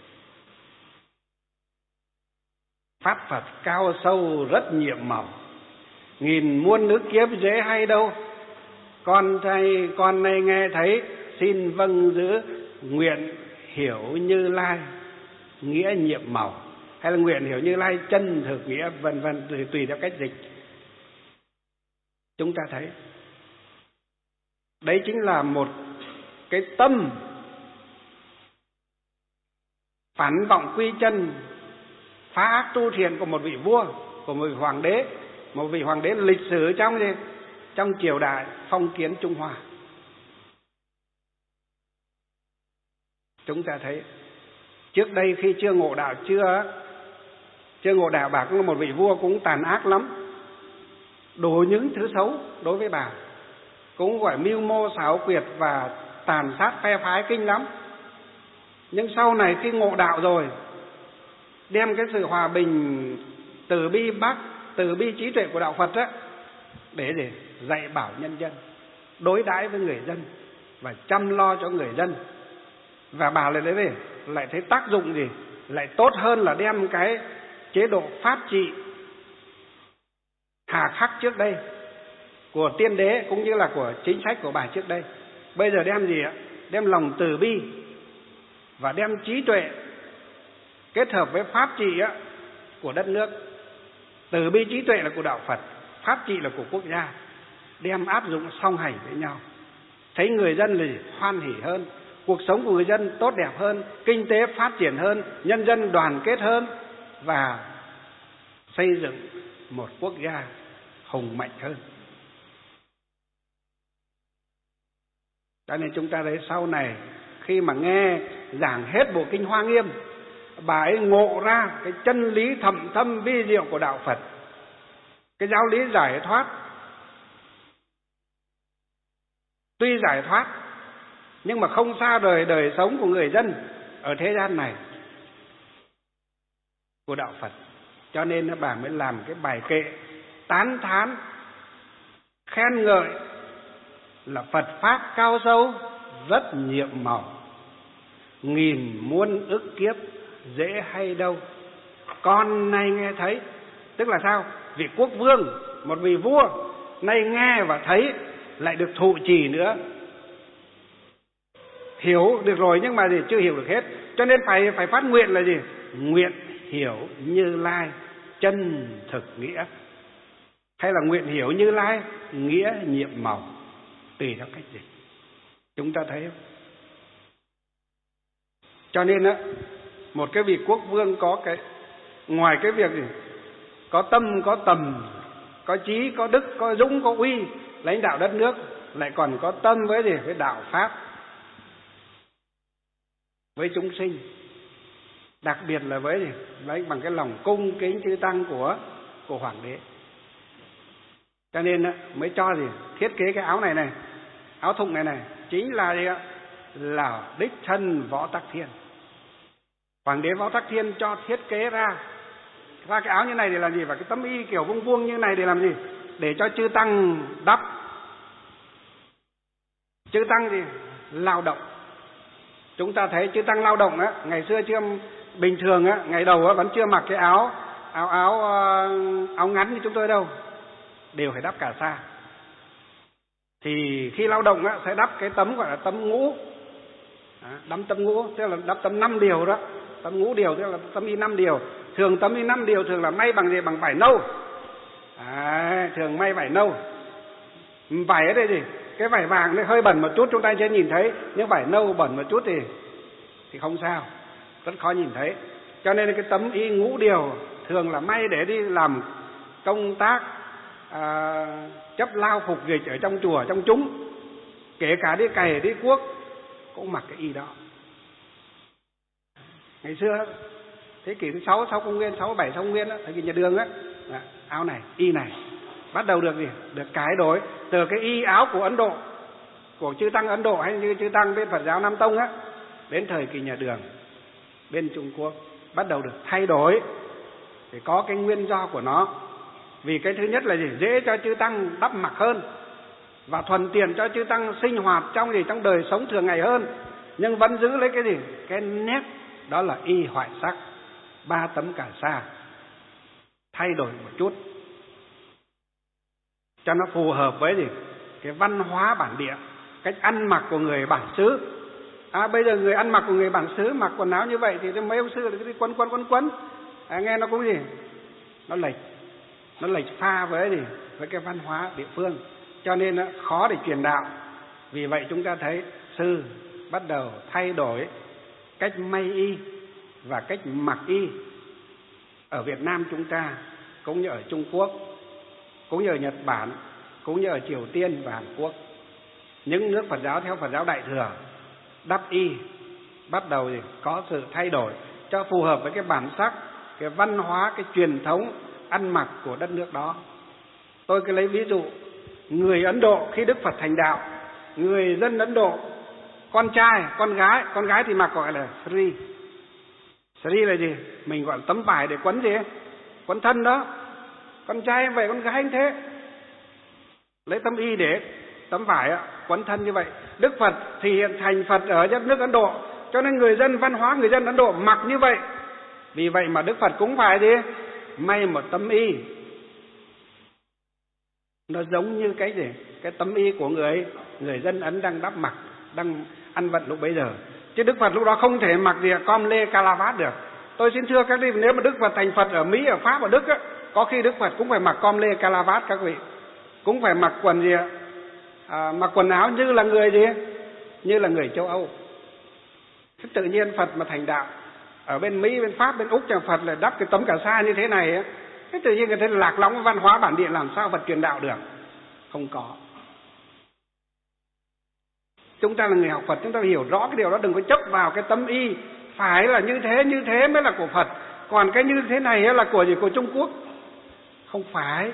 Pháp Phật cao sâu rất nhiệm màu, nghìn muôn nước kiếp dễ hay đâu. Con nay nghe thấy, xin vâng giữ, nguyện hiểu Như Lai nghĩa nhiệm màu, hay là nguyện hiểu Như Lai chân thực nghĩa, vân vân, tùy theo cách dịch. Chúng ta thấy đấy chính là một cái tâm phản vọng quy chân, phá ác tu thiện của một vị vua, của một vị hoàng đế lịch sử trong triều đại phong kiến Trung Hoa. Chúng ta thấy trước đây khi chưa ngộ đạo, bà cũng là một vị vua cũng tàn ác lắm, đổ những thứ xấu đối với bà, cũng gọi mưu mô xảo quyệt và tàn sát phe phái kinh lắm. Nhưng sau này khi ngộ đạo rồi, đem cái sự hòa bình, từ bi trí tuệ của đạo Phật á, để dạy bảo nhân dân, đối đãi với người dân và chăm lo cho người dân. Và bà lại thấy tác dụng lại tốt hơn là đem cái chế độ pháp trị hà khắc trước đây của tiên đế cũng như là của chính sách của bà trước đây. Bây giờ đem lòng từ bi và đem trí tuệ kết hợp với pháp trị của đất nước. Từ bi trí tuệ là của đạo Phật, pháp trị là của quốc gia, đem áp dụng song hành với nhau. Thấy người dân hoan hỉ hơn, cuộc sống của người dân tốt đẹp hơn, kinh tế phát triển hơn, nhân dân đoàn kết hơn và xây dựng một quốc gia hùng mạnh hơn. Cho nên chúng ta thấy sau này khi mà nghe giảng hết bộ kinh Hoa Nghiêm, bà ấy ngộ ra cái chân lý thậm thâm vi diệu của đạo Phật, cái giáo lý giải thoát. Tuy giải thoát nhưng mà không xa rời đời sống của người dân ở thế gian này của đạo Phật. Cho nên bà mới làm cái bài kệ tán thán khen ngợi là Phật pháp cao sâu rất nhiệm màu, nghìn muôn ức kiếp dễ hay đâu. Con nay nghe thấy, tức là sao? Vị quốc vương, một vị vua nay nghe và thấy lại được thụ trì nữa. Hiểu được rồi nhưng mà chưa hiểu được hết, cho nên phải phát nguyện là nguyện hiểu Như Lai chân thực nghĩa, hay là nguyện hiểu Như Lai nghĩa nhiệm màu, tùy theo cách dịch. Chúng ta thấy không? Cho nên một cái vị quốc vương có ngoài cái việc có tâm, có tầm, có trí, có đức, có dũng, có uy lãnh đạo đất nước, lại còn có tâm với đạo pháp, với chúng sinh, đặc biệt là với bằng cái lòng cung kính chư tăng của hoàng đế. Cho nên mới cho thiết kế cái áo này, áo thụng này chính là đích thân Võ Tắc Thiên. Hoàng đế Võ Tắc Thiên cho thiết kế ra cái áo như này để làm gì, và cái tấm y kiểu vuông vuông như này để làm gì? Để cho chư tăng đắp. Chư tăng lao động. Chúng ta thấy chư tăng lao động ngày xưa chưa bình thường ngày đầu vẫn chưa mặc cái áo ngắn như chúng tôi đâu, đều phải đắp cà sa. Thì khi lao động sẽ đắp cái tấm gọi là tấm ngũ, đắp tấm ngũ, tức là đắp tấm 5 điều đó, tấm ngũ điều tức là tấm y 5 điều. Thường tấm y 5 điều thường là may bằng bằng vải nâu. Thường may vải nâu. Vải ở đây cái vải vàng nó hơi bẩn một chút chúng ta chưa nhìn thấy, nhưng vải nâu bẩn một chút thì không sao, rất khó nhìn thấy. Cho nên cái tấm y ngũ điều thường là may để đi làm công tác chấp lao phục dịch ở trong chùa, trong chúng, kể cả đi cày đi cuốc cũng mặc cái y đó. Ngày xưa thế kỷ thứ 6 sau công nguyên, 6 7 sau công nguyên thời kỳ nhà Đường áo này, y này bắt đầu được cải đổi từ cái y áo của Ấn Độ, của chư tăng Ấn Độ hay như chư tăng bên Phật giáo Nam Tông đến thời kỳ nhà Đường. bên Trung Quốc bắt đầu được thay đổi, thì có cái nguyên do của nó. Vì cái thứ nhất là gì? Dễ cho chư tăng đắp mặc hơn, và thuận tiện cho chư tăng sinh hoạt trong đời sống thường ngày hơn, nhưng vẫn giữ lấy cái gì? Cái nét đó là y hoại sắc, 3 tấm cà sa, thay đổi một chút cho nó phù hợp với gì? Cái văn hóa bản địa, cách ăn mặc của người bản xứ. Bây giờ người ăn mặc của người bản xứ mặc quần áo như vậy thì mấy ông xưa thì quấn nghe nó cũng gì? Nó lệch pha với gì? Với cái văn hóa địa phương, cho nên nó khó để truyền đạo. Vì vậy chúng ta thấy sư bắt đầu thay đổi cách may y và cách mặc y ở Việt Nam chúng ta, cũng như ở Trung Quốc, cũng như ở Nhật Bản, cũng như ở Triều Tiên và Hàn Quốc. Những nước Phật giáo theo Phật giáo Đại Thừa đắp y bắt đầu có sự thay đổi cho phù hợp với cái bản sắc, cái văn hóa, cái truyền thống ăn mặc của đất nước đó. Tôi cứ lấy ví dụ, người Ấn Độ khi Đức Phật thành đạo, người dân Ấn Độ, con trai, con gái thì mặc gọi là sari. Sari là gì? Mình gọi là tấm vải để quấn gì? Quấn thân đó. Con trai vậy, con gái như thế, lấy tấm y để tấm vải quấn thân như vậy. Đức Phật thì hiện thành Phật ở đất nước Ấn Độ, cho nên văn hóa người dân Ấn Độ mặc như vậy. Vì vậy mà Đức Phật cũng phải gì? May một tấm y nó giống như cái gì? Cái tấm y của người dân Ấn đang đắp mặc, đang ăn vận lúc bấy giờ. Chứ Đức Phật lúc đó không thể mặc gì com lê calavat được. Tôi xin thưa các vị, nếu mà Đức Phật thành Phật ở Mỹ, ở Pháp, ở Đức có khi Đức Phật cũng phải mặc com lê calavat các vị, cũng phải mặc quần gì mặc quần áo như là người gì? Như là người châu Âu. Thế tự nhiên Phật mà thành đạo ở bên Mỹ, bên Pháp, bên Úc chẳng Phật lại đắp cái tấm cà sa như thế này thế tự nhiên người ta lạc lõng văn hóa bản địa, làm sao Phật truyền đạo được? Không có. Chúng ta là người học Phật, chúng ta hiểu rõ cái điều đó, đừng có chấp vào cái tấm y phải là như thế mới là của Phật, còn cái như thế này là của gì? Của Trung Quốc. Không phải.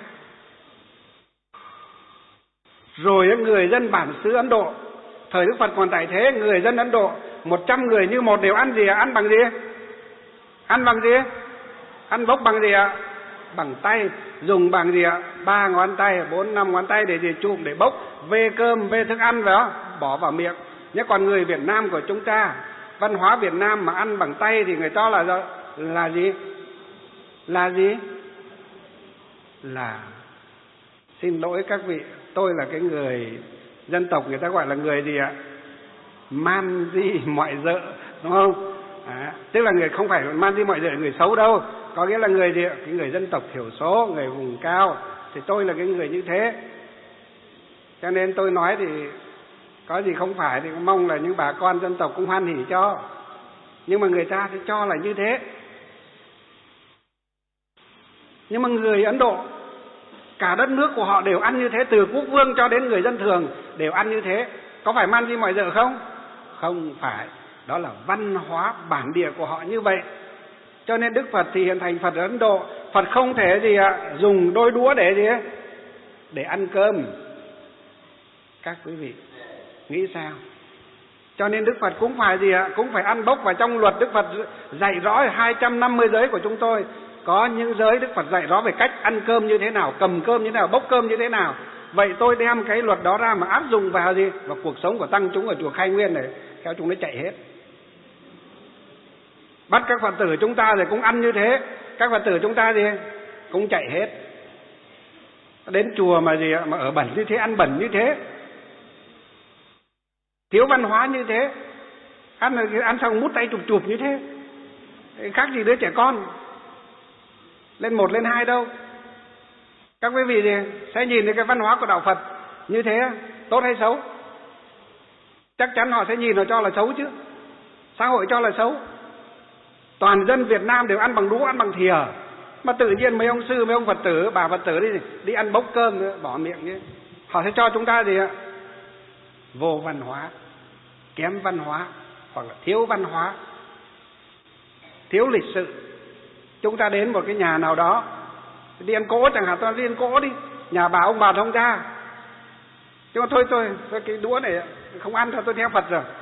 Rồi người dân bản xứ Ấn Độ thời Đức Phật còn tại thế, người dân Ấn Độ 100 người như một đều ăn gì? Ăn bằng gì? Ăn bằng gì? Ăn bốc bằng gì ạ? Bằng tay, dùng bằng gì ạ? 3 ngón tay, 4, 5 ngón tay để gì? Chụm, để bốc, vê cơm, vê thức ăn vào, bỏ vào miệng. Nhưng còn người Việt Nam của chúng ta, văn hóa Việt Nam mà ăn bằng tay thì người ta là gì? Là gì? Là, xin lỗi các vị, tôi là cái người dân tộc người ta gọi là người gì ạ? Man di mọi dợ, đúng không? Tức là người không phải man di mọi dợ người xấu đâu, có nghĩa là người gì? Cái người dân tộc thiểu số, người vùng cao, thì tôi là cái người như thế. Cho nên tôi nói thì có gì không phải thì mong là những bà con dân tộc cũng hoan hỉ cho. Nhưng mà người ta thì cho là như thế. Nhưng mà người Ấn Độ, cả đất nước của họ đều ăn như thế, từ quốc vương cho đến người dân thường đều ăn như thế. Có phải man di mọi dợ không? Không phải. Đó là văn hóa bản địa của họ như vậy. Cho nên Đức Phật thì hiện thành Phật ở Ấn Độ, Phật không thể gì dùng đôi đũa để gì? Để ăn cơm. Các quý vị nghĩ sao? Cho nên Đức Phật cũng phải gì ạ? Cũng phải ăn bốc. Và trong luật Đức Phật dạy rõ 250 giới của chúng tôi, có những giới Đức Phật dạy rõ về cách ăn cơm như thế nào, cầm cơm như thế nào, bốc cơm như thế nào. Vậy tôi đem cái luật đó ra mà áp dụng vào gì? Vào cuộc sống của tăng chúng ở chùa Khai Nguyên này, theo chúng nó chạy hết. Bắt các Phật tử chúng ta rồi cũng ăn như thế, các Phật tử chúng ta gì? Cũng chạy hết. Đến chùa mà gì mà ở bẩn như thế, ăn bẩn như thế, thiếu văn hóa như thế, ăn xong mút tay chụp như thế, khác gì đứa trẻ con lên 1 lên 2 đâu. Các quý vị thì sẽ nhìn thấy cái văn hóa của đạo Phật như thế tốt hay xấu? Chắc chắn họ sẽ nhìn, họ cho là xấu chứ. Xã hội cho là xấu. Toàn dân Việt Nam đều ăn bằng đũa, ăn bằng thìa, mà tự nhiên mấy ông sư, mấy ông Phật tử, bà Phật tử đi ăn bốc cơm nữa, bỏ miệng như. Họ sẽ cho chúng ta gì ạ? Vô văn hóa, kém văn hóa, hoặc là thiếu văn hóa, thiếu lịch sự. Chúng ta đến một cái nhà nào đó, đi ăn cỗ chẳng hạn, tôi đi ăn cỗ đi, nhà bà ông bà thông gia, nhưng mà thôi cái đũa này không ăn, thôi tôi theo Phật rồi.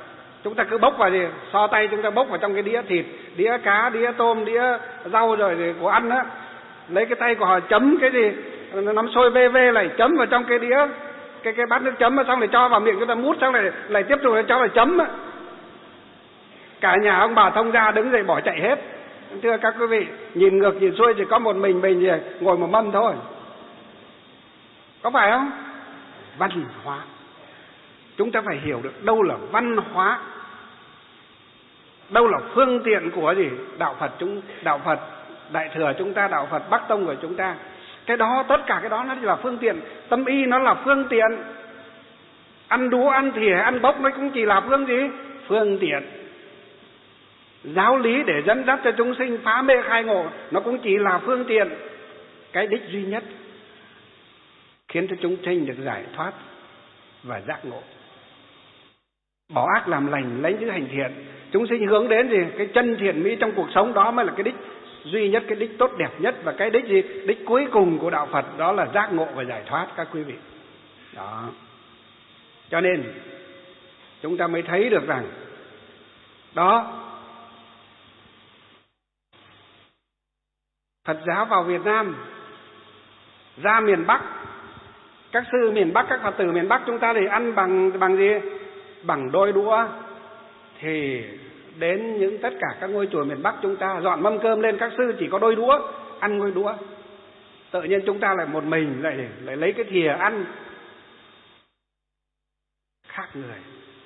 Chúng ta cứ bốc vào gì, so tay chúng ta bốc vào trong cái đĩa thịt, đĩa cá, đĩa tôm, đĩa rau rồi của ăn á, lấy cái tay của họ chấm cái gì, nắm sôi vê lại chấm vào trong cái đĩa, cái bát nước chấm, xong rồi cho vào miệng chúng ta mút, xong rồi lại tiếp tục cho vào chấm á. Cả nhà ông bà thông gia đứng dậy bỏ chạy hết. Thưa các quý vị, nhìn ngược nhìn xuôi chỉ có một mình gì ngồi một mâm thôi, có phải không? Văn hóa, chúng ta phải hiểu được đâu là văn hóa, đâu là phương tiện của gì đạo Phật Đại thừa chúng ta, đạo Phật Bắc Tông của chúng ta. Cái đó, tất cả cái đó nó là phương tiện. Tâm y nó là phương tiện, ăn đũa, ăn thìa, ăn bốc nó cũng chỉ là phương tiện. Giáo lý để dẫn dắt cho chúng sinh phá mê khai ngộ, nó cũng chỉ là phương tiện. Cái đích duy nhất khiến cho chúng sinh được giải thoát và giác ngộ, bỏ ác làm lành, lấy những hành thiện. Chúng sinh hướng đến gì? Cái chân thiện mỹ trong cuộc sống, đó mới là cái đích duy nhất, cái đích tốt đẹp nhất. Và cái đích gì? Đích cuối cùng của đạo Phật, đó là giác ngộ và giải thoát các quý vị. Đó. Cho nên chúng ta mới thấy được rằng đó, Phật giáo vào Việt Nam, ra miền Bắc, các sư miền Bắc, các Phật tử miền Bắc chúng ta thì ăn bằng gì? Bằng đôi đũa. Thì đến những tất cả các ngôi chùa miền Bắc chúng ta dọn mâm cơm lên, các sư chỉ có đôi đũa, ăn ngôi đũa. Tự nhiên chúng ta lại một mình lại lấy cái thìa ăn, khác người.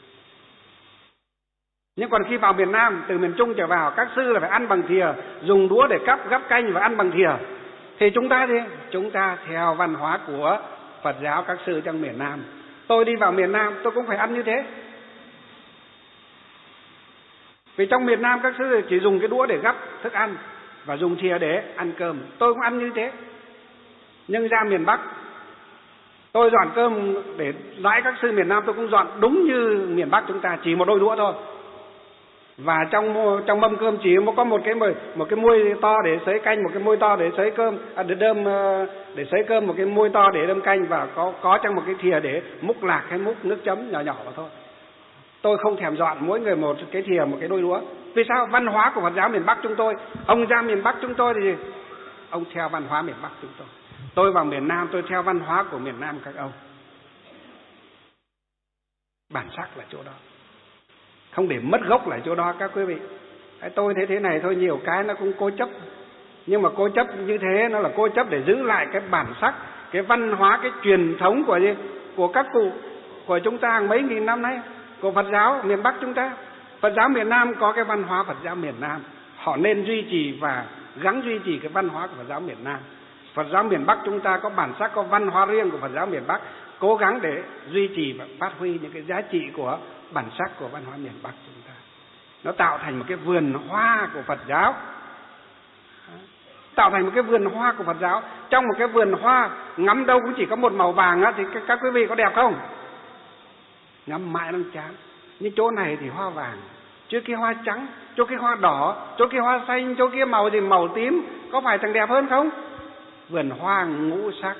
Nhưng còn khi vào miền Nam, từ miền Trung trở vào, các sư là phải ăn bằng thìa, dùng đũa để gắp canh và ăn bằng thìa. Thì chúng ta gì? Chúng ta theo văn hóa của Phật giáo các sư trong miền Nam. Tôi đi vào miền Nam tôi cũng phải ăn như thế. Vì trong miền Nam các sư chỉ dùng cái đũa để gắp thức ăn và dùng thìa để ăn cơm. Tôi cũng ăn như thế. Nhưng ra miền Bắc, tôi dọn cơm để đãi các sư miền Nam, tôi cũng dọn đúng như miền Bắc chúng ta, chỉ một đôi đũa thôi. Và trong mâm cơm chỉ có một cái muôi to để xới canh, một cái muôi to để xới cơm, để xới cơm, một cái muôi to để đâm canh, và có trong một cái thìa để múc lạc hay múc nước chấm nhỏ vào thôi. Tôi không thèm dọn mỗi người một cái thìa, một cái đôi đũa. Vì sao? Văn hóa của Phật giáo miền Bắc chúng tôi. Ông ra miền Bắc chúng tôi thì ông theo văn hóa miền Bắc chúng tôi. Tôi vào miền Nam tôi theo văn hóa của miền Nam các ông. Bản sắc là chỗ đó, không để mất gốc lại chỗ đó các quý vị. Tôi thấy thế này thôi, nhiều cái nó cũng cố chấp. Nhưng mà cố chấp như thế nó là cố chấp để giữ lại cái bản sắc, cái văn hóa, cái truyền thống của các cụ của chúng ta hàng mấy nghìn năm nay, của Phật giáo miền Bắc chúng ta. Phật giáo miền Nam có cái văn hóa Phật giáo miền Nam, họ nên duy trì và gắng duy trì cái văn hóa của Phật giáo miền Nam. Phật giáo miền Bắc chúng ta có bản sắc, có văn hóa riêng của Phật giáo miền Bắc, cố gắng để duy trì và phát huy những cái giá trị của bản sắc của văn hóa miền Bắc chúng ta. Nó tạo thành một cái vườn hoa của Phật giáo, tạo thành một cái vườn hoa của Phật giáo. Trong một cái vườn hoa ngắm đâu cũng chỉ có một màu vàng á, thì các quý vị có đẹp không? Ngắm mãi nó chán. Nhưng chỗ này thì hoa vàng, chỗ kia hoa trắng, chỗ kia hoa đỏ, chỗ kia hoa xanh, chỗ kia màu gì màu tím, có phải chẳng đẹp hơn không? Vườn hoa ngũ sắc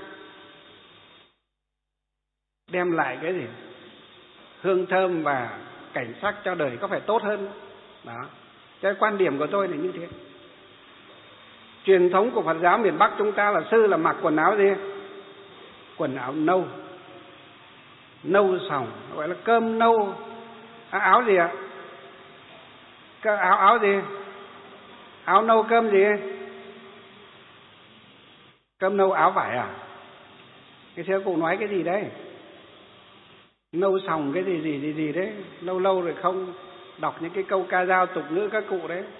đem lại cái gì? Hương thơm và cảnh sắc cho đời có phải tốt hơn? Đó. Cái quan điểm của tôi là như thế. Truyền thống của Phật giáo miền Bắc chúng ta là sư là mặc quần áo gì? Quần áo nâu, nâu sòng, gọi là cơm nâu. Áo gì ạ? Áo gì? Áo nâu cơm gì? Cơm nâu áo vải à? Cái theo cụ nói cái gì đấy? Nâu sòng cái gì đấy? Lâu rồi không đọc những cái câu ca dao tục ngữ các cụ đấy.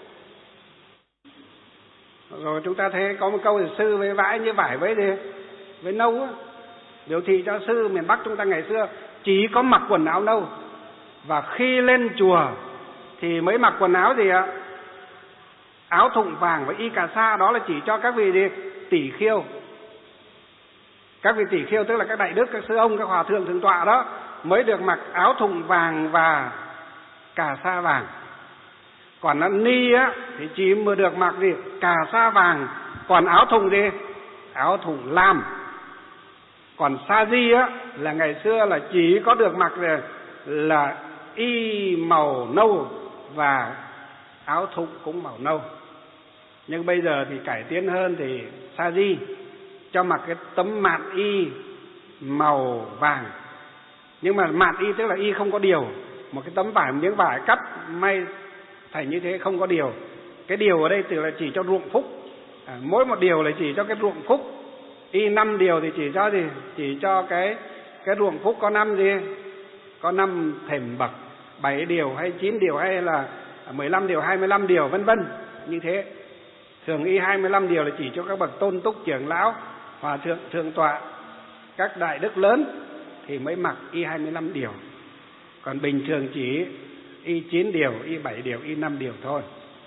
Rồi chúng ta thấy có một câu là sư với vải như vải với gì? Với nâu á. Biểu thị cho sư miền Bắc chúng ta ngày xưa chỉ có mặc quần áo nâu. Và khi lên chùa thì mới mặc quần áo gì ạ? Áo thụng vàng và y cà sa, đó là chỉ cho các vị gì? Tỷ khiêu. Các vị tỷ khiêu tức là các đại đức, các sư ông, các hòa thượng thượng tọa đó mới được mặc áo thụng vàng và cà sa vàng. Còn nó ni á thì chỉ mới được mặc gì? Cà sa vàng. Còn áo thụng gì? Áo thụng lam. Còn sa di á là ngày xưa là chỉ có được mặc là y màu nâu và áo thụng cũng màu nâu. Nhưng bây giờ thì cải tiến hơn, thì sa di cho mặc cái tấm mạn y màu vàng. Nhưng mà mạn y tức là y không có điều, một cái tấm vải, miếng vải cắt may thành như thế, không có điều. Cái điều ở đây từ là chỉ cho ruộng phúc, mỗi một điều là chỉ cho cái ruộng phúc. Y 5 điều thì chỉ cho gì? Chỉ cho cái ruộng phúc có 5 gì? Có 5 thềm bậc, 7 điều hay 9 điều hay là 15 điều, 25 điều vân vân như thế. Thường y 25 điều là chỉ cho các bậc tôn túc, trưởng lão, hòa thượng, thượng tọa, các đại đức lớn thì mới mặc y 25 điều. Còn bình thường chỉ y 9 điều, y 7 điều, y 5 điều thôi.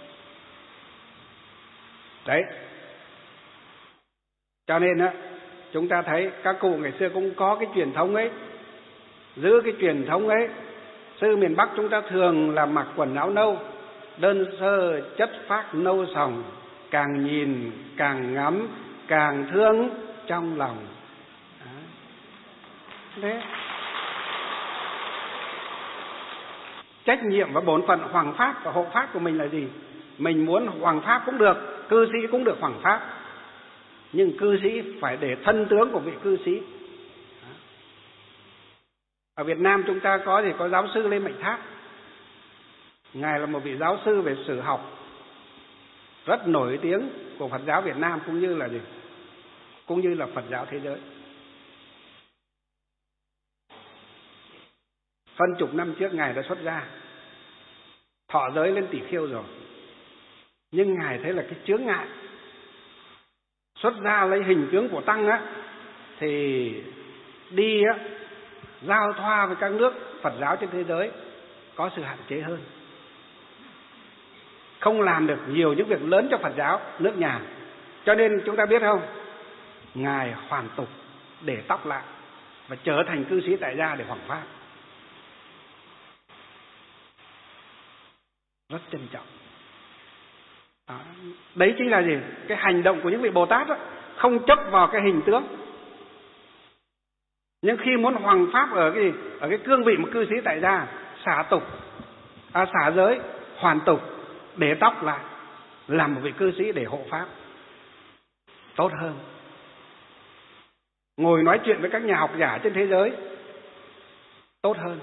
Đấy. Cho nên á, chúng ta thấy các cụ ngày xưa cũng có cái truyền thống ấy, giữ cái truyền thống ấy. Sư miền Bắc chúng ta thường là mặc quần áo nâu, đơn sơ chất phác nâu sòng, càng nhìn càng ngắm càng thương trong lòng. Đấy. Trách nhiệm và bổn phận hoằng pháp và hộ pháp của mình là gì? Mình muốn hoằng pháp cũng được, cư sĩ cũng được hoằng pháp, nhưng cư sĩ phải để thân tướng của vị cư sĩ. Ở Việt Nam chúng ta có giáo sư Lê Mạnh Thác. Ngài là một vị giáo sư về sử học rất nổi tiếng của Phật giáo Việt Nam, cũng như là gì? Cũng như là Phật giáo thế giới. Phân chục năm trước Ngài đã xuất gia, thọ giới lên tỷ Khưu rồi. Nhưng Ngài thấy là cái chướng ngại xuất gia lấy hình tướng của tăng á, thì đi á giao thoa với các nước Phật giáo trên thế giới có sự hạn chế hơn, không làm được nhiều những việc lớn cho Phật giáo nước nhà. Cho nên chúng ta biết không, Ngài hoàn tục, để tóc lại và trở thành cư sĩ tại gia để hoằng pháp. Rất trân trọng. Đấy chính là gì? Cái hành động của những vị Bồ Tát đó, không chấp vào cái hình tướng. Nhưng khi muốn hoằng pháp ở cái cương vị một cư sĩ tại gia, xả giới, hoàn tục, để tóc lại, làm một vị cư sĩ để hộ pháp tốt hơn. Ngồi nói chuyện với các nhà học giả trên thế giới tốt hơn.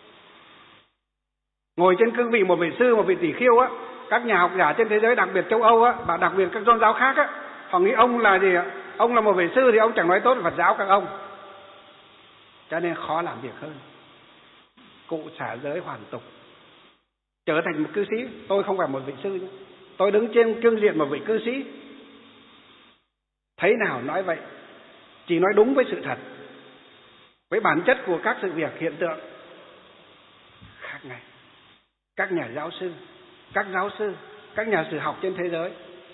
Ngồi trên cương vị một vị sư, một vị tỷ Khưu á, các nhà học giả trên thế giới, đặc biệt châu Âu á, và đặc biệt các tôn giáo khác á, họ nghĩ ông là gì ạ? Ông là một vị sư thì ông chẳng nói tốt về Phật giáo các ông. Cho nên khó làm việc hơn. Cụ xả giới hoàn tục, trở thành một cư sĩ. Tôi không phải một vị sư nữa, tôi đứng trên cương diện một vị cư sĩ. Thấy nào nói vậy, chỉ nói đúng với sự thật, với bản chất của các sự việc hiện tượng. Khác ngay các nhà giáo sư, các giáo sư, các nhà sử học trên thế giới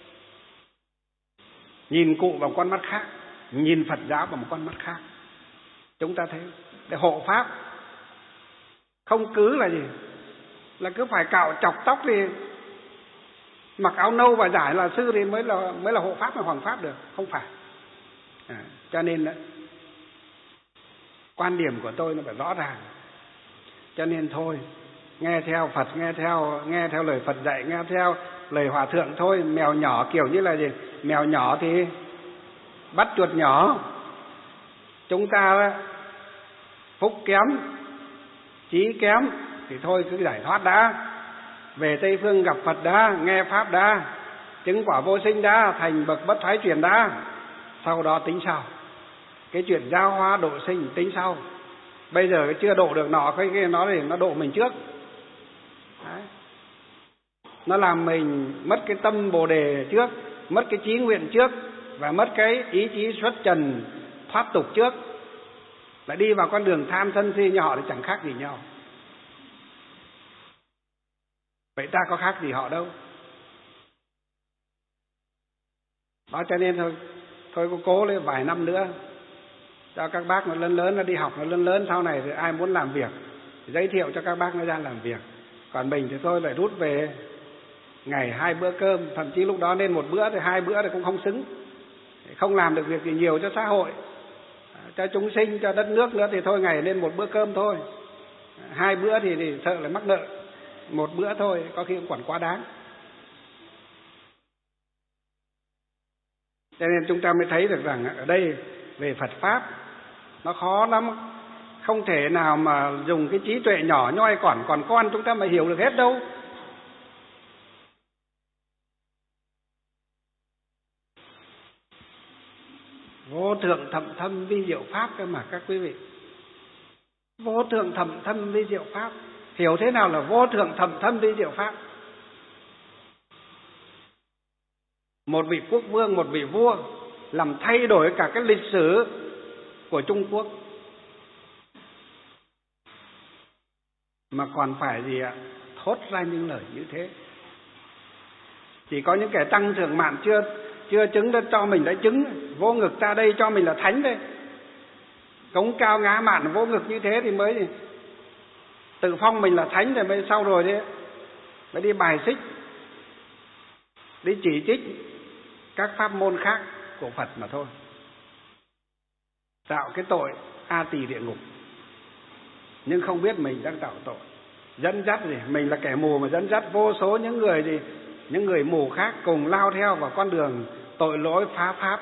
nhìn cụ bằng con mắt khác, nhìn Phật giáo bằng một con mắt khác. Chúng ta thấy để hộ pháp không cứ là gì, là cứ phải cạo chọc tóc thì mặc áo nâu và giải là sư thì mới là hộ pháp, mới hoằng pháp được, không phải. Cho nên đó, quan điểm của tôi nó phải rõ ràng. Cho nên thôi, nghe theo Phật, nghe theo lời Phật dạy, nghe theo lời Hòa thượng thôi. Mèo nhỏ kiểu như là gì? Mèo nhỏ thì bắt chuột nhỏ. Chúng ta đó, phúc kém, trí kém thì thôi cứ giải thoát đã, về Tây Phương gặp Phật đã, nghe pháp đã, chứng quả vô sinh đã, thành bậc bất thoái chuyển đã, sau đó tính sau. Cái chuyện giáo hóa độ sinh tính sau. Bây giờ chưa độ được nọ, cái nó thì nó độ mình trước. Đấy. Nó làm mình mất cái tâm Bồ Đề trước, mất cái chí nguyện trước, và mất cái ý chí xuất trần thoát tục trước, lại đi vào con đường tham sân si như họ thì chẳng khác gì nhau. Vậy ta có khác gì họ đâu. Đó, cho nên thôi cố lên vài năm nữa cho các bác nó lớn nó đi học, nó lớn sau này thì ai muốn làm việc thì giới thiệu cho các bác nó ra làm việc. Còn mình thì thôi lại rút về ngày 2 bữa cơm, thậm chí lúc đó nên 1 bữa thì 2 bữa thì cũng không xứng, không làm được việc gì nhiều cho xã hội, cho chúng sinh, cho đất nước nữa thì thôi ngày nên 1 bữa cơm thôi. 2 bữa thì sợ là mắc nợ, 1 bữa thôi có khi cũng còn quá đáng. Cho nên chúng ta mới thấy được rằng ở đây về Phật Pháp nó khó lắm. Không thể nào mà dùng cái trí tuệ nhỏ nhoi còn con chúng ta mà hiểu được hết đâu. Vô thượng thậm thâm vi diệu Pháp cơ mà các quý vị. Vô thượng thậm thâm vi diệu Pháp. Hiểu thế nào là vô thượng thậm thâm vi diệu Pháp? Một vị quốc vương, một vị vua làm thay đổi cả cái lịch sử của Trung Quốc. Mà còn phải gì ạ? Thốt ra những lời như thế. Chỉ có những kẻ tăng trưởng mạn chưa chứng đã cho mình đã chứng, vô ngực ta đây cho mình là thánh đây. Cống cao ngã mạn vô ngực như thế thì mới tự phong mình là thánh rồi mới sau rồi đấy mới đi bài xích, đi chỉ trích các pháp môn khác của Phật mà thôi. Tạo cái tội A Tỳ địa ngục, nhưng không biết mình đang tạo tội. Dẫn dắt gì? Mình là kẻ mù mà dẫn dắt vô số những người mù khác cùng lao theo vào con đường tội lỗi phá pháp.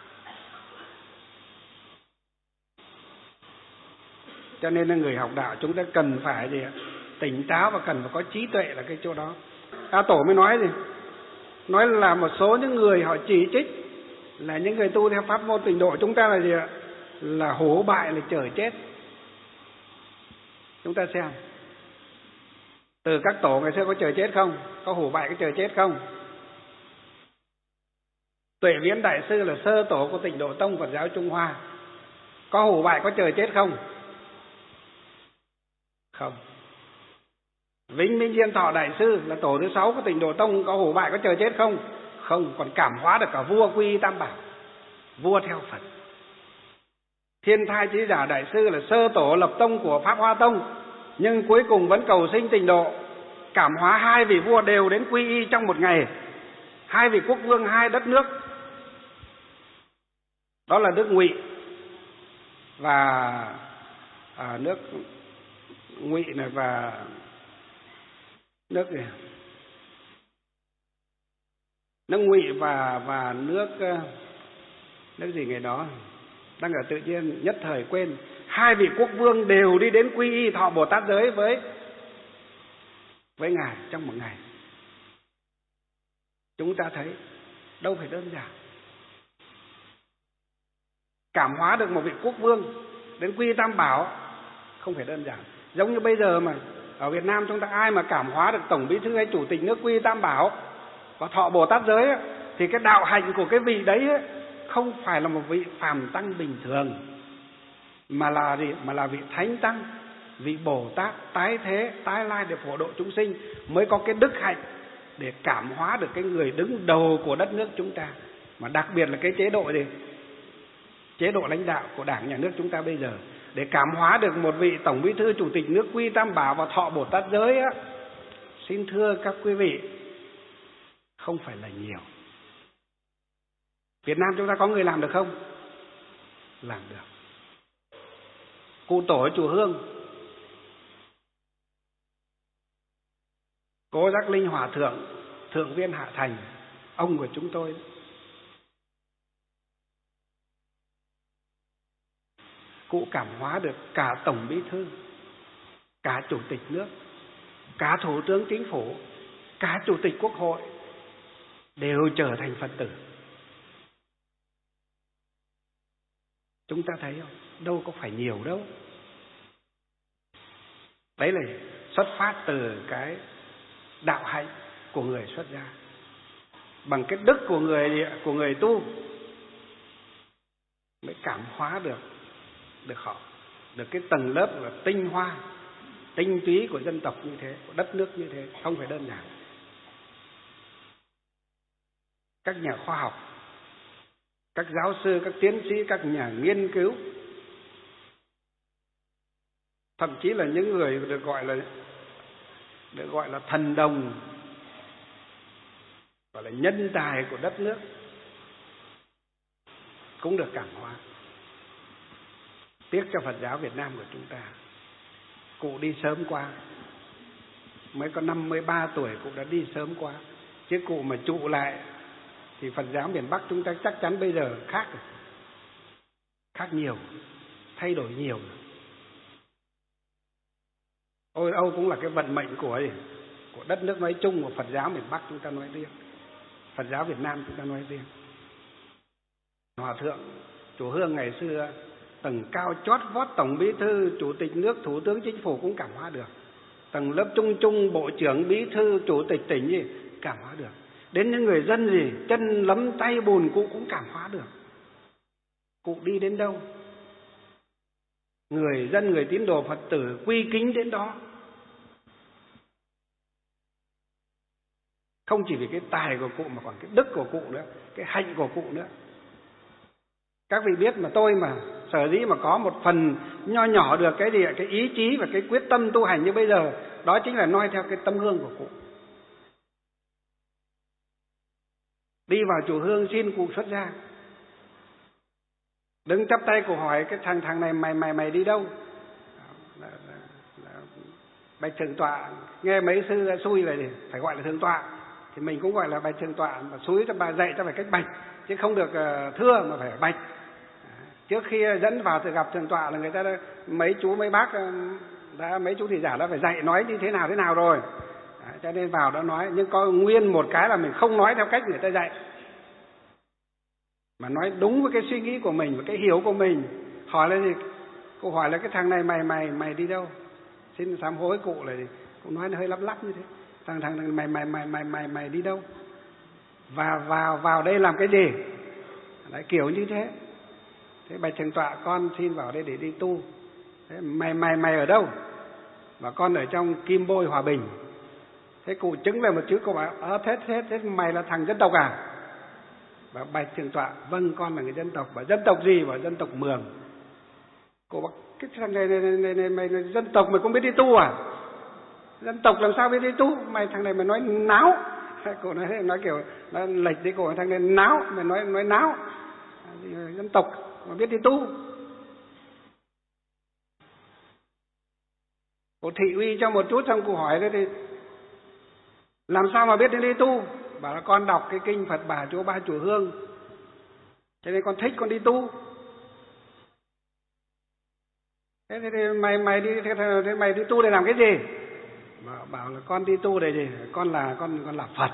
Cho nên là người học đạo chúng ta cần phải tỉnh táo và cần phải có trí tuệ là cái chỗ đó. A Tổ mới nói gì? Nói là một số những người họ chỉ trích là những người tu theo pháp môn Tịnh độ chúng ta là gì ạ? Là hổ bại, là chờ chết. Chúng ta xem từ các tổ ngày xưa có chờ chết không? Có hổ bại có chờ chết không? Tuệ Viễn Đại Sư là sơ tổ của Tịnh Độ Tông Phật giáo Trung Hoa, có hổ bại có chờ chết không? Không. Vĩnh Minh Diên Thọ Đại Sư là tổ thứ 6 của Tịnh Độ Tông, có hổ bại có chờ chết không? Không. Còn cảm hóa được cả vua quy y Tam Bảo, vua theo Phật. Thiên Thai Chí Giả Đại Sư là sơ tổ lập tông của Pháp Hoa Tông, nhưng cuối cùng vẫn cầu sinh tịnh độ, cảm hóa 2 vị vua đều đến quy y trong một ngày, 2 vị quốc vương 2 đất nước. Đó là nước Ngụy và nước Ngụy này và nước gì? Nước Ngụy và nước gì ngày đó đang ở tự nhiên nhất thời quên. 2 vị quốc vương đều đi đến quy y thọ Bồ Tát giới với ngài trong một ngày. Chúng ta thấy đâu phải đơn giản. Cảm hóa được một vị quốc vương đến quy y Tam Bảo không phải đơn giản. Giống như bây giờ mà ở Việt Nam chúng ta ai mà cảm hóa được tổng bí thư hay chủ tịch nước quy y Tam Bảo và thọ Bồ Tát giới ấy, thì cái đạo hạnh của cái vị đấy ấy, không phải là một vị phàm tăng bình thường, mà là gì? Mà là vị thánh tăng, vị Bồ Tát tái thế tái lai để phổ độ chúng sinh, mới có cái đức hạnh để cảm hóa được cái người đứng đầu của đất nước chúng ta. Mà đặc biệt là cái chế độ lãnh đạo của Đảng Nhà nước chúng ta bây giờ, để cảm hóa được một vị tổng bí thư chủ tịch nước quy Tam Bảo và thọ Bồ Tát giới á, xin thưa các quý vị, không phải là nhiều. Việt Nam chúng ta có người làm được không? Làm được. Cụ tổ chùa Hương, Cố Giác Linh Hòa Thượng, Thượng Viên Hạ Thành, ông của chúng tôi, cụ cảm hóa được cả tổng bí thư, cả chủ tịch nước, cả thủ tướng chính phủ, cả chủ tịch quốc hội đều trở thành Phật tử. Chúng ta thấy không? Đâu có phải nhiều đâu. Đấy là xuất phát từ cái đạo hạnh của người xuất gia, bằng cái đức của người tu mới cảm hóa được họ, được cái tầng lớp là tinh hoa, tinh túy của dân tộc như thế, của đất nước như thế, không phải đơn giản. Các nhà khoa học, các giáo sư, các tiến sĩ, các nhà nghiên cứu, thậm chí là những người được gọi là thần đồng, gọi là nhân tài của đất nước, cũng được cảm hóa. Tiếc cho Phật giáo Việt Nam của chúng ta Cụ đi sớm quá, mới có 53 tuổi cụ đã đi sớm quá. Chứ cụ mà trụ lại thì Phật giáo miền Bắc chúng ta chắc chắn bây giờ khác rồi. Khác nhiều, thay đổi nhiều. Ôi Âu cũng là cái vận mệnh của đất nước nói chung, của Phật giáo miền Bắc chúng ta nói riêng, Phật giáo Việt Nam chúng ta nói riêng. Hòa thượng Chùa Hương ngày xưa tầng cao chót vót tổng bí thư, chủ tịch nước, thủ tướng chính phủ cũng cảm hóa được. Tầng lớp trung trung, bộ trưởng, bí thư, chủ tịch tỉnh gì cảm hóa được. Đến những người dân gì chân lấm tay bùn cụ cũng cảm hóa được. Cụ đi đến đâu, người dân, người tín đồ Phật tử quy kính đến đó. Không chỉ vì cái tài của cụ mà còn cái đức của cụ nữa, cái hạnh của cụ nữa. Các vị biết mà tôi mà sở dĩ mà có một phần nho nhỏ được cái gì, cái ý chí và cái quyết tâm tu hành như bây giờ, đó chính là noi theo cái tấm gương của cụ. Đi vào chùa Hương xin cụ xuất gia, đứng chắp tay cụ hỏi cái thằng này mày đi đâu? Bạch thượng tọa, nghe mấy sư xui là gì? Phải gọi là thượng tọa, thì mình cũng gọi là bạch thượng tọa, mà xúi cho bà dạy cho phải cách bạch, chứ không được thưa mà phải bạch. Trước khi dẫn vào thì gặp thượng tọa là người ta đã, mấy chú mấy bác đã, mấy chú thị giả đã phải dạy nói như thế nào rồi. Cho nên vào đó nói, nhưng có nguyên một cái là mình không nói theo cách người ta dạy, mà nói đúng với cái suy nghĩ của mình và cái hiểu của mình. Hỏi là gì? Cô hỏi là cái thằng này mày đi đâu? Xin sám hối cụ là gì? Cụ nói nó hơi lắp lắp như thế. Thằng mày đi đâu? Và vào đây làm cái gì? Đấy, kiểu như thế. Thế bạch thượng tọa, con xin vào đây để đi tu. Thế mày ở đâu? Và con ở trong Kim Bôi Hòa Bình. Thế cụ chứng về một chữ, cụ bảo thế mày là thằng dân tộc à? Và bạch thượng tọa, vâng con là người dân tộc. Và dân tộc gì? Và dân tộc Mường. Cô bảo cái thằng này mày là dân tộc mày cũng biết đi tu à? Dân tộc làm sao biết đi tu? Thằng này mày nói náo. Cô nói kiểu nó lệch đấy, cô thằng này náo, mày nói náo. Dân tộc mà biết đi tu. Cô thị uy cho một chút, xong cô hỏi đấy thì làm sao mà biết đi tu? Bảo là con đọc cái kinh Phật Bà Chỗ Ba Chùa Hương, cho nên con thích con đi tu. Thế thì mày đi tu để làm cái gì? Bảo là con đi tu để gì? Con là Phật.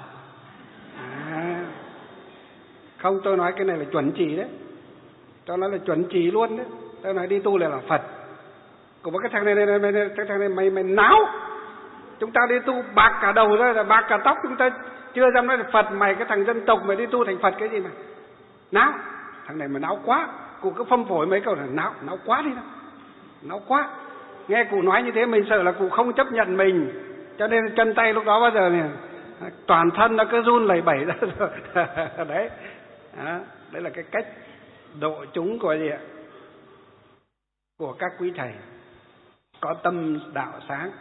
Không, tôi nói cái này là chuẩn chỉ đấy. Tôi nói là chuẩn chỉ luôn đấy. Tôi nói đi tu là Phật. Cũng có cái thằng này mày náo. Chúng ta đi tu bạc cả đầu ra, là bạc cả tóc, chúng ta chưa dám nói là Phật. Mày cái thằng dân tộc mày đi tu thành Phật cái gì mà náo? Thằng này mà náo quá. Cụ cứ phân phối mấy câu là náo quá đi nào. Náo quá. Nghe cụ nói như thế mình sợ là cụ không chấp nhận mình, cho nên chân tay lúc đó bao giờ này toàn thân nó cứ run lẩy bẩy ra rồi. Đấy. Đấy là cái cách độ chúng của gì ạ? Của các quý thầy có tâm đạo sáng.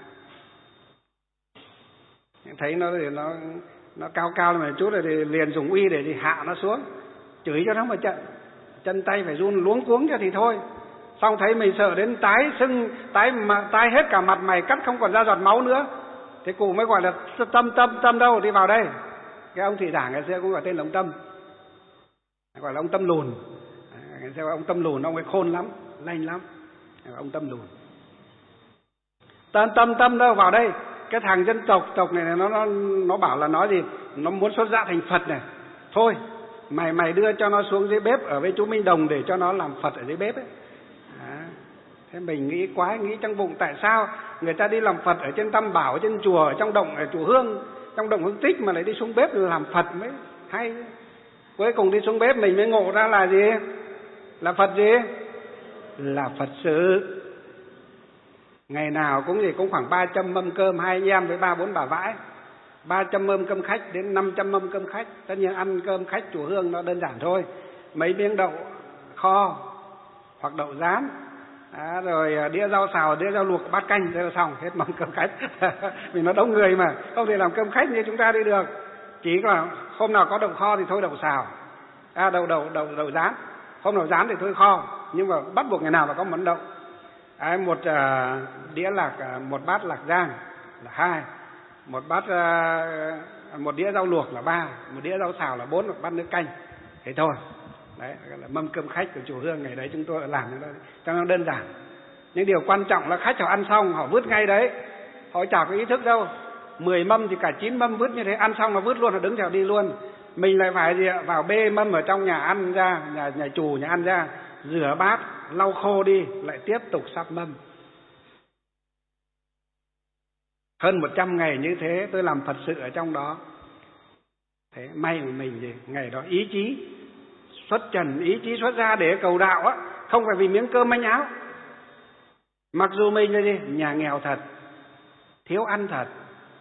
Thấy nó cao mà chút rồi thì liền dùng uy để thì hạ nó xuống, chửi cho nó một trận, chân tay phải run luống cuống cho thì thôi. Xong thấy mình sợ đến tái sưng, tái hết cả mặt mày, cắt không còn ra giọt máu nữa. Thế cụ mới gọi là Tâm đâu, đi vào đây. Cái ông thị giả ngày xưa cũng gọi tên là ông Tâm, gọi là ông Tâm lùn. Ngày xưa ông Tâm lùn, ông ấy khôn lắm, lanh lắm, ông Tâm lùn. Tâm đâu, vào đây. Cái thằng dân tộc này nó bảo là nói gì? Nó muốn xuất gia thành Phật này. Thôi, mày đưa cho nó xuống dưới bếp ở với chú Minh Đồng để cho nó làm Phật ở dưới bếp ấy. Thế mình nghĩ quá, nghĩ trong bụng tại sao người ta đi làm Phật ở trên Tam Bảo, ở trên chùa, ở trong động, ở chùa Hương, trong động Hương Tích mà lại đi xuống bếp làm Phật mới hay. Cuối cùng đi xuống bếp mình mới ngộ ra là gì? Là Phật gì? Là Phật sự. Ngày nào cũng khoảng 300 mâm cơm, hai anh em với 3-4 bà vãi. 300 mâm cơm khách đến 500 mâm cơm khách. Tất nhiên ăn cơm khách chùa Hương nó đơn giản thôi. Mấy miếng đậu kho hoặc đậu rán, rồi đĩa rau xào, đĩa rau luộc, bát canh, thế là xong, hết mâm cơm khách. Vì nó đông người mà, không thể làm cơm khách như chúng ta đi được. Chỉ có hôm nào có đậu kho thì thôi đậu xào, đậu rán. Hôm nào rán thì thôi kho, nhưng mà bắt buộc ngày nào mà có món đậu. Một đĩa lạc, một bát lạc rang là 2, một bát một đĩa rau luộc là 3, một đĩa rau xào là 4, một bát nước canh. Thế thôi. Đấy là mâm cơm khách của chùa Hương ngày đấy chúng tôi làm cho nó đơn giản. Nhưng điều quan trọng là khách họ ăn xong họ vứt ngay đấy. Họ chả có ý thức đâu. 10 mâm thì cả 9 mâm vứt như thế, ăn xong nó vứt luôn, nó đứng theo đi luôn. Mình lại phải vào bê mâm ở trong nhà ăn ra, nhà chủ nhà ăn ra, rửa bát, lau khô đi, lại tiếp tục sắp mâm. Hơn 100 ngày như thế tôi làm Phật sự ở trong đó. Thế may mà mình gì ngày đó ý chí xuất trần, ý chí xuất ra để cầu đạo á, không phải vì miếng cơm manh áo. Mặc dù mình là gì nhà nghèo thật, thiếu ăn thật,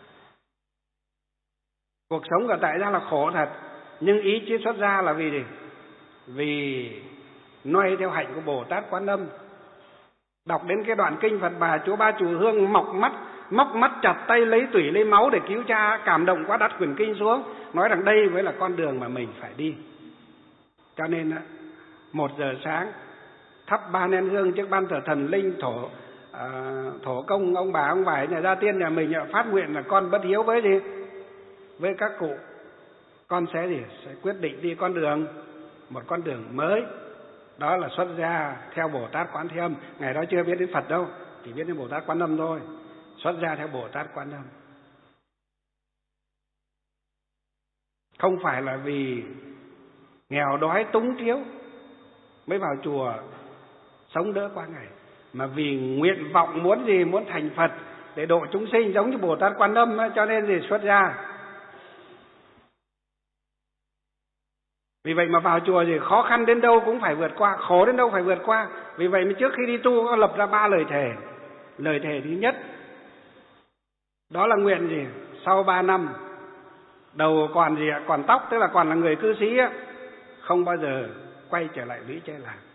cuộc sống ở tại gia là khổ thật, nhưng ý chí xuất ra là vì gì? Vì noi theo hạnh của Bồ Tát Quán Âm. Đọc đến cái đoạn kinh Phật Bà Chúa Ba Chùa Hương móc mắt chặt tay lấy tủy lấy máu để cứu cha, cảm động quá đặt quyển kinh xuống, nói rằng đây mới là con đường mà mình phải đi. Cho nên 1 giờ sáng thắp 3 nén hương trước ban thờ thần linh thổ công ông bà ông vải nhà gia tiên nhà mình phát nguyện là con bất hiếu với gì? Với các cụ. Con sẽ quyết định đi một con đường mới. Đó là xuất gia theo Bồ Tát Quán Thế Âm. Ngày đó chưa biết đến Phật đâu, chỉ biết đến Bồ Tát Quán Âm thôi. Xuất gia theo Bồ Tát Quán Âm. Không phải là vì nghèo đói túng thiếu mới vào chùa sống đỡ qua ngày, mà vì nguyện vọng muốn gì? Muốn thành Phật để độ chúng sinh giống như Bồ Tát Quán Âm, cho nên gì xuất gia. Vì vậy mà vào chùa thì khó khăn đến đâu cũng phải vượt qua, khổ đến đâu phải vượt qua. Vì vậy mà trước khi đi tu có lập ra 3 lời thề. Lời thề thứ nhất đó là nguyện gì? Sau 3 năm đầu còn gì ạ? Còn tóc, tức là còn là người cư sĩ á, không bao giờ quay trở lại lũy tre làng.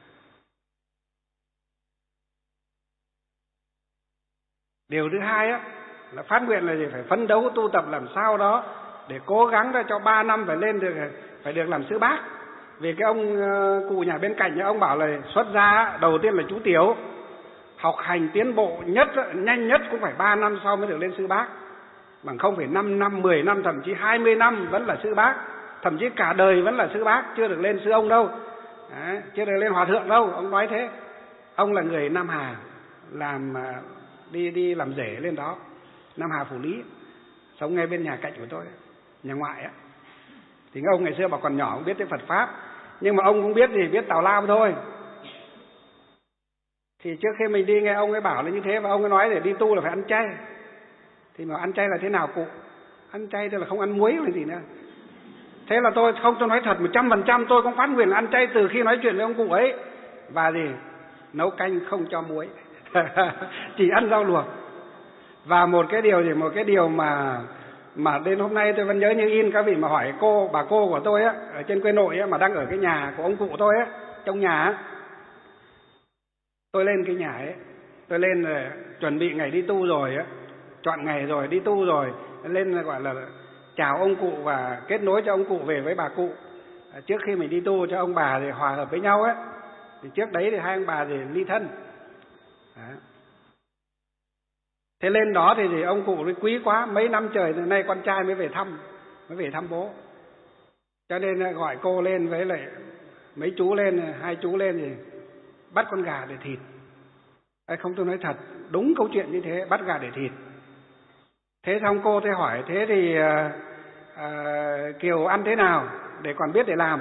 Điều thứ hai á là phát nguyện là gì? Phải phấn đấu tu tập làm sao đó để cố gắng ra cho 3 năm phải được làm sư bác. Vì cái ông cụ nhà bên cạnh ông bảo là xuất gia đầu tiên là chú tiểu, học hành tiến bộ nhanh nhất cũng phải 3 năm sau mới được lên sư bác, bằng không phải 5 năm, 10 năm, thậm chí 20 năm vẫn là sư bác, thậm chí cả đời vẫn là sư bác, chưa được lên sư ông đâu. Đấy, chưa được lên hòa thượng đâu. Ông nói thế. Ông là người Nam Hà, làm đi làm rể lên đó, Nam Hà Phủ Lý, sống ngay bên nhà cạnh của tôi, nhà ngoại á. Thì ông ngày xưa bảo còn nhỏ không biết tới Phật Pháp, nhưng mà ông cũng biết gì, biết tào lao thôi. Thì trước khi mình đi nghe ông ấy bảo là như thế, và ông ấy nói để đi tu là phải ăn chay. Thì mà ăn chay là thế nào cụ? Ăn chay tức là không ăn muối hay gì nữa. Thế là tôi nói thật 100%, tôi cũng phát nguyện là ăn chay từ khi nói chuyện với ông cụ ấy. Và gì? Nấu canh không cho muối. Chỉ ăn rau luộc. Và một cái điều mà đến hôm nay tôi vẫn nhớ như in. Các vị mà hỏi bà cô của tôi á, ở trên quê nội á, mà đang ở cái nhà của ông cụ tôi á, trong nhà á, tôi lên cái nhà ấy, tôi lên chuẩn bị ngày đi tu rồi á, chọn ngày rồi đi tu rồi, lên gọi là chào ông cụ và kết nối cho ông cụ về với bà cụ. Trước khi mình đi tu cho ông bà thì hòa hợp với nhau á, thì trước đấy thì hai ông bà thì ly thân. Đó. Thế lên đó thì ông cụ quý quá, mấy năm trời từ nay con trai mới về thăm bố. Cho nên gọi cô lên với lại mấy chú lên, 2 chú lên thì bắt con gà để thịt. Không, tôi nói thật, đúng câu chuyện như thế, bắt gà để thịt. Thế xong cô tôi hỏi, thế thì Kiều ăn thế nào để còn biết để làm.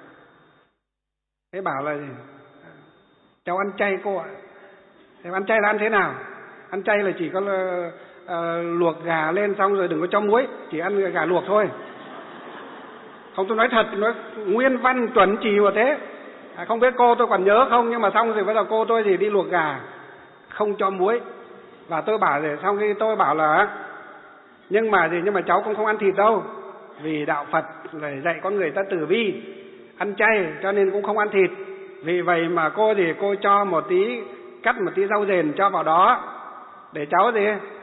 Thế bảo là cháu ăn chay cô ạ. Thế ăn chay là ăn thế nào? Ăn chay là chỉ có luộc gà lên xong rồi đừng có cho muối, chỉ ăn gà luộc thôi. Không, tôi nói thật, nói nguyên văn chuẩn chỉ vào thế. Không biết cô tôi còn nhớ không, nhưng mà xong rồi bắt đầu cô tôi thì đi luộc gà không cho muối. Và tôi bảo rồi, xong khi tôi bảo là nhưng mà cháu cũng không ăn thịt đâu, vì đạo Phật là dạy con người ta từ bi ăn chay, cho nên cũng không ăn thịt. Vì vậy mà cô cho cắt một tí rau dền cho vào đó để cháu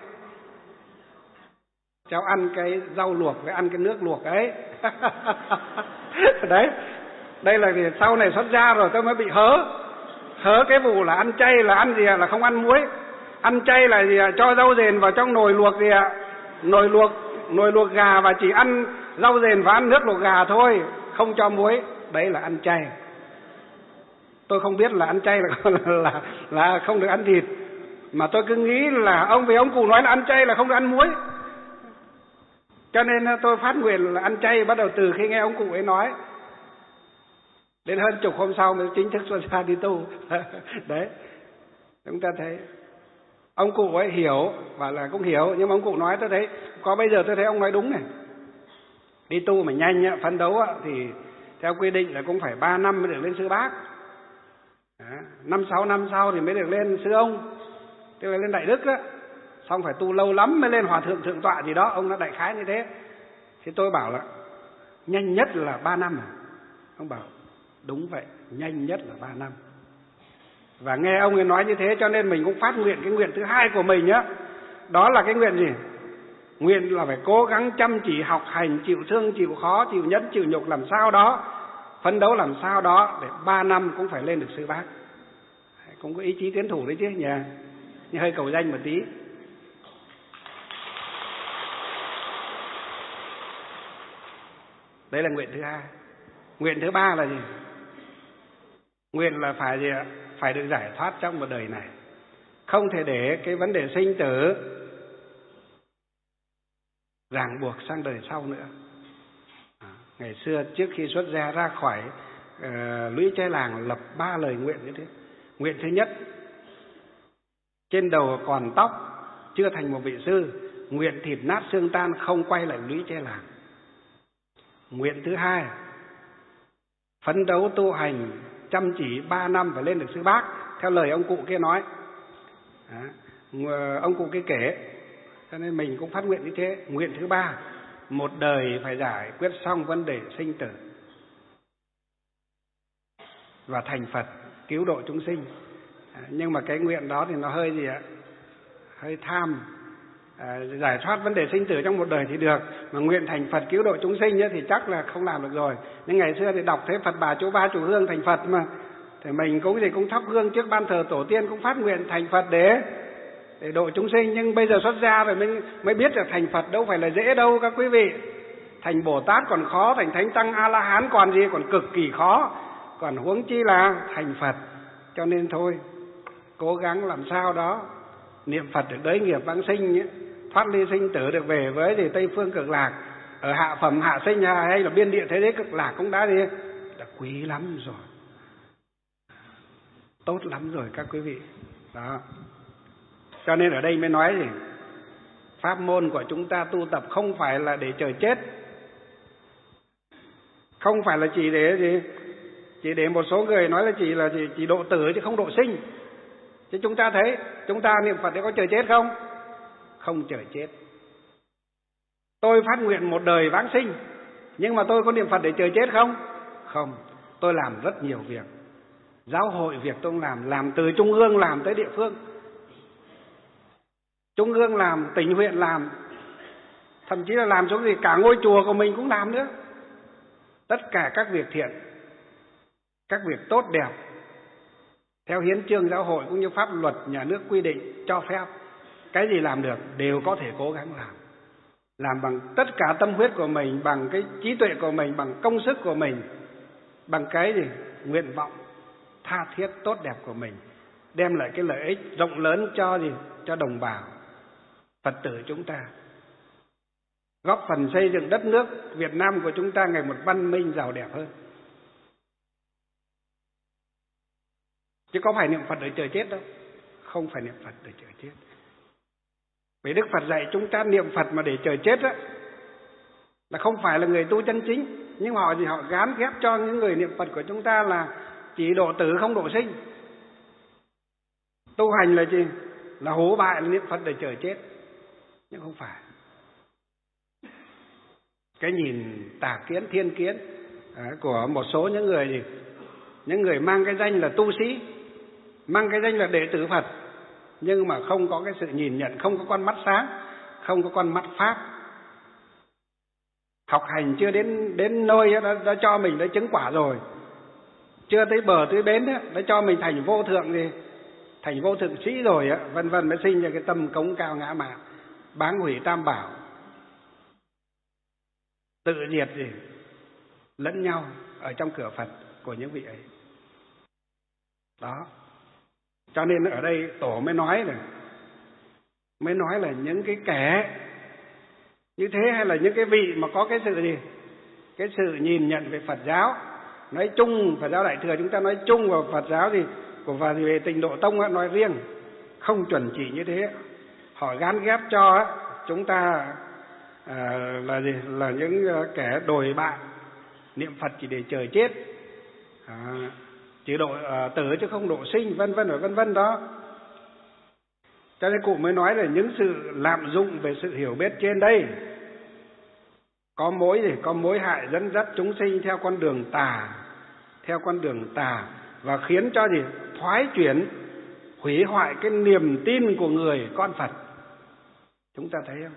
cháu ăn cái rau luộc với ăn cái nước luộc ấy. Đấy, đây là vì sau này xuất gia rồi tôi mới bị hớ. hớ cái vụ là ăn chay là ăn gì ạ? Là không ăn muối. Ăn chay là gì ạ? Cho rau dền vào trong nồi luộc gì ạ? Nồi luộc gà và chỉ ăn rau dền và ăn nước luộc gà thôi, không cho muối. Đấy là ăn chay. Tôi không biết là ăn chay là không được ăn thịt, mà tôi cứ nghĩ là vì ông cụ nói là ăn chay là không được ăn muối, cho nên tôi phát nguyện là ăn chay bắt đầu từ khi nghe ông cụ ấy nói. Đến hơn chục hôm sau mới chính thức xuất gia đi tu. Đấy, chúng ta thấy ông cụ ấy hiểu và là cũng hiểu, nhưng mà ông cụ nói tôi thấy bây giờ tôi thấy ông nói đúng này. Đi tu mà nhanh phấn đấu thì theo quy định là cũng phải 3 năm mới được lên sư bác, 5-6 năm sau thì mới được lên sư ông, tức là lên đại đức á. Xong phải tu lâu lắm mới lên hòa thượng thượng tọa gì đó, ông nó đại khái như thế. Thì tôi bảo là nhanh nhất là 3 năm. Ông bảo đúng vậy, nhanh nhất là 3 năm. Và nghe ông ấy nói như thế cho nên mình cũng phát nguyện cái nguyện thứ hai của mình á. Đó là cái nguyện gì? Nguyện là phải cố gắng chăm chỉ học hành, chịu thương, chịu khó, chịu nhẫn, chịu nhục làm sao đó, phấn đấu làm sao đó để 3 năm cũng phải lên được sư bác. Cũng có ý chí tiến thủ đấy chứ nhỉ, nhưng hơi cầu danh một tí. Đấy là nguyện thứ hai. Nguyện thứ ba là gì? Nguyện là phải gì ạ? Phải được giải thoát trong một đời này, không thể để cái vấn đề sinh tử ràng buộc sang đời sau nữa. Ngày xưa trước khi xuất gia ra khỏi lũy tre làng lập 3 lời nguyện như thế. Nguyện thứ nhất, trên đầu còn tóc, chưa thành một vị sư, nguyện thịt nát xương tan không quay lại lũy tre làng. Nguyện thứ hai, phấn đấu tu hành chăm chỉ 3 năm phải lên được sư bác, theo lời ông cụ kia nói. Ông cụ kia kể, cho nên mình cũng phát nguyện như thế. Nguyện thứ ba, một đời phải giải quyết xong vấn đề sinh tử và thành Phật cứu độ chúng sinh. Nhưng mà cái nguyện đó thì nó hơi gì ạ? Hơi tham. Giải thoát vấn đề sinh tử trong một đời thì được, mà nguyện thành Phật cứu độ chúng sinh thì chắc là không làm được rồi. Nhưng ngày xưa thì đọc thấy Phật bà chú ba chú hương thành Phật mà, thì mình cũng thắp hương trước ban thờ tổ tiên, cũng phát nguyện thành Phật để độ chúng sinh. Nhưng bây giờ xuất gia rồi mới biết là thành Phật đâu phải là dễ đâu các quý vị. Thành Bồ Tát còn khó, thành Thánh Tăng A La Hán còn gì, còn cực kỳ khó, còn huống chi là thành Phật. Cho nên thôi, cố gắng làm sao đó niệm Phật được đới nghiệp vãng sinh ấy, thoát ly sinh tử được về với Tây phương cực lạc, ở hạ phẩm hạ sinh hay là biên địa thế giới cực lạc cũng đã quý lắm rồi, tốt lắm rồi các quý vị. Đó. Cho nên ở đây mới nói gì? Pháp môn của chúng ta tu tập không phải là để chờ chết, không phải là chỉ để gì? Chỉ để một số người nói là chỉ độ tử chứ không độ sinh. Chứ chúng ta thấy, chúng ta niệm Phật để có chờ chết không? Không chờ chết. Tôi phát nguyện một đời vãng sinh, nhưng mà tôi có niệm Phật để chờ chết không? Không. Tôi làm rất nhiều việc. Giáo hội việc tôi làm từ trung ương làm tới địa phương. Trung ương làm, tỉnh huyện làm, thậm chí là làm xuống gì cả ngôi chùa của mình cũng làm nữa. Tất cả các việc thiện, các việc tốt đẹp, theo hiến chương giáo hội cũng như pháp luật nhà nước quy định cho phép, cái gì làm được đều có thể cố gắng làm bằng tất cả tâm huyết của mình, bằng cái trí tuệ của mình, bằng công sức của mình, bằng cái gì nguyện vọng tha thiết tốt đẹp của mình, đem lại cái lợi ích rộng lớn cho đồng bào Phật tử chúng ta, góp phần xây dựng đất nước Việt Nam của chúng ta ngày một văn minh giàu đẹp hơn. Chứ có phải niệm Phật để chờ chết đâu. Không phải niệm Phật để chờ chết. Vì Đức Phật dạy chúng ta niệm Phật mà để chờ chết á, là không phải là người tu chân chính. Nhưng họ gán ghép cho những người niệm Phật của chúng ta là chỉ độ tử không độ sinh. Tu hành là gì? Là hố bại, là niệm Phật để chờ chết. Nhưng không phải. Cái nhìn tà kiến, thiên kiến của một số những người mang cái danh là tu sĩ, mang cái danh là đệ tử Phật, nhưng mà không có cái sự nhìn nhận, không có con mắt sáng, không có con mắt pháp. Học hành chưa đến nơi đã cho mình đã chứng quả rồi. chưa tới bờ tới bến á, đã cho mình thành vô thượng gì, thành vô thượng sĩ rồi á, vân vân, mới sinh ra cái tâm cống cao ngã mạn, báng hủy tam bảo, tự diệt gì lẫn nhau ở trong cửa Phật của những vị ấy. Đó. Cho nên ở đây Tổ mới nói là những cái kẻ như thế, hay là những cái vị mà có cái sự gì, cái sự nhìn nhận về Phật giáo, nói chung Phật giáo Đại Thừa chúng ta nói chung, vào Phật giáo gì của Phật về Tịnh Độ Tông á, nói riêng, không chuẩn chỉ như thế. Họ gán ghép cho chúng ta là gì, là những kẻ đồi bại, niệm Phật chỉ để chờ chết, chỉ độ tử chứ không độ sinh, vân vân đó. Cho nên cụ mới nói là những sự lạm dụng về sự hiểu biết trên đây có mối hại dẫn dắt chúng sinh theo con đường tà, và khiến cho gì thoái chuyển, hủy hoại cái niềm tin của người con Phật. Chúng ta thấy không?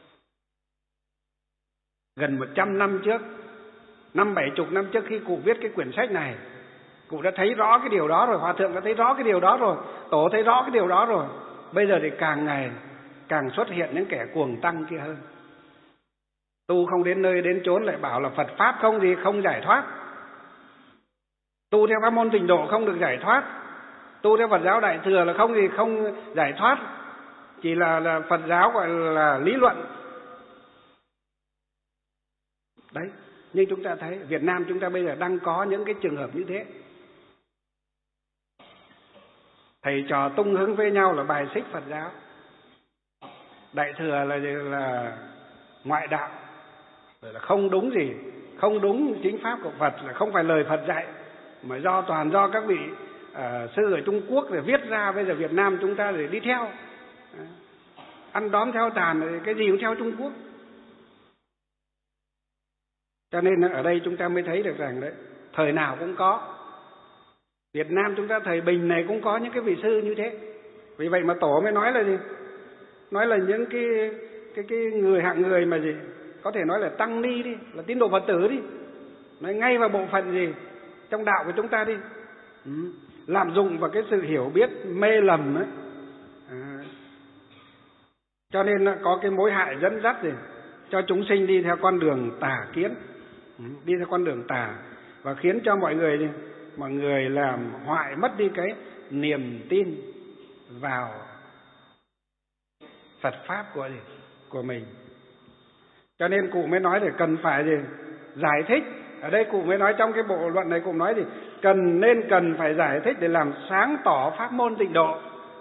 Gần 100 năm trước, 50-70 năm trước, khi cụ viết cái quyển sách này, cụ đã thấy rõ cái điều đó rồi, Hòa Thượng đã thấy rõ cái điều đó rồi, Tổ thấy rõ cái điều đó rồi. Bây giờ thì càng ngày càng xuất hiện những kẻ cuồng tăng kia hơn. Tu không đến nơi đến chốn lại bảo là Phật Pháp không giải thoát. Tu theo pháp môn Tịnh Độ không được giải thoát. Tu theo Phật giáo Đại Thừa là không giải thoát. Chỉ là Phật giáo gọi là lý luận. Đấy, nhưng chúng ta thấy Việt Nam chúng ta bây giờ đang có những cái trường hợp như thế. Thầy trò tung hứng với nhau là bài xích Phật giáo. Đại Thừa là ngoại đạo, là không đúng gì, không đúng chính pháp của Phật, là không phải lời Phật dạy, mà toàn do các vị sư ở Trung Quốc để viết ra. Bây giờ Việt Nam chúng ta để đi theo, ăn đóm theo tàn, cái gì cũng theo Trung Quốc. Cho nên ở đây chúng ta mới thấy được rằng đấy, thời nào cũng có. Việt Nam chúng ta thời Bình này cũng có những cái vị sư như thế. Vì vậy mà Tổ mới nói là gì? Nói là những cái người hạng người mà gì, có thể nói là tăng ni đi, là tín đồ Phật tử đi, nói ngay vào bộ phận gì trong đạo của chúng ta đi, lạm dụng vào cái sự hiểu biết mê lầm ấy. Cho nên có cái mối hại dẫn dắt gì cho chúng sinh đi theo con đường tà kiến, đi theo con đường tà, và khiến cho mọi người làm hoại mất đi cái niềm tin vào Phật Pháp của mình. Cho nên cụ mới nói để cần phải giải thích. Ở đây cụ mới nói trong cái bộ luận này, cụ nói cần phải giải thích để làm sáng tỏ pháp môn Tịnh Độ,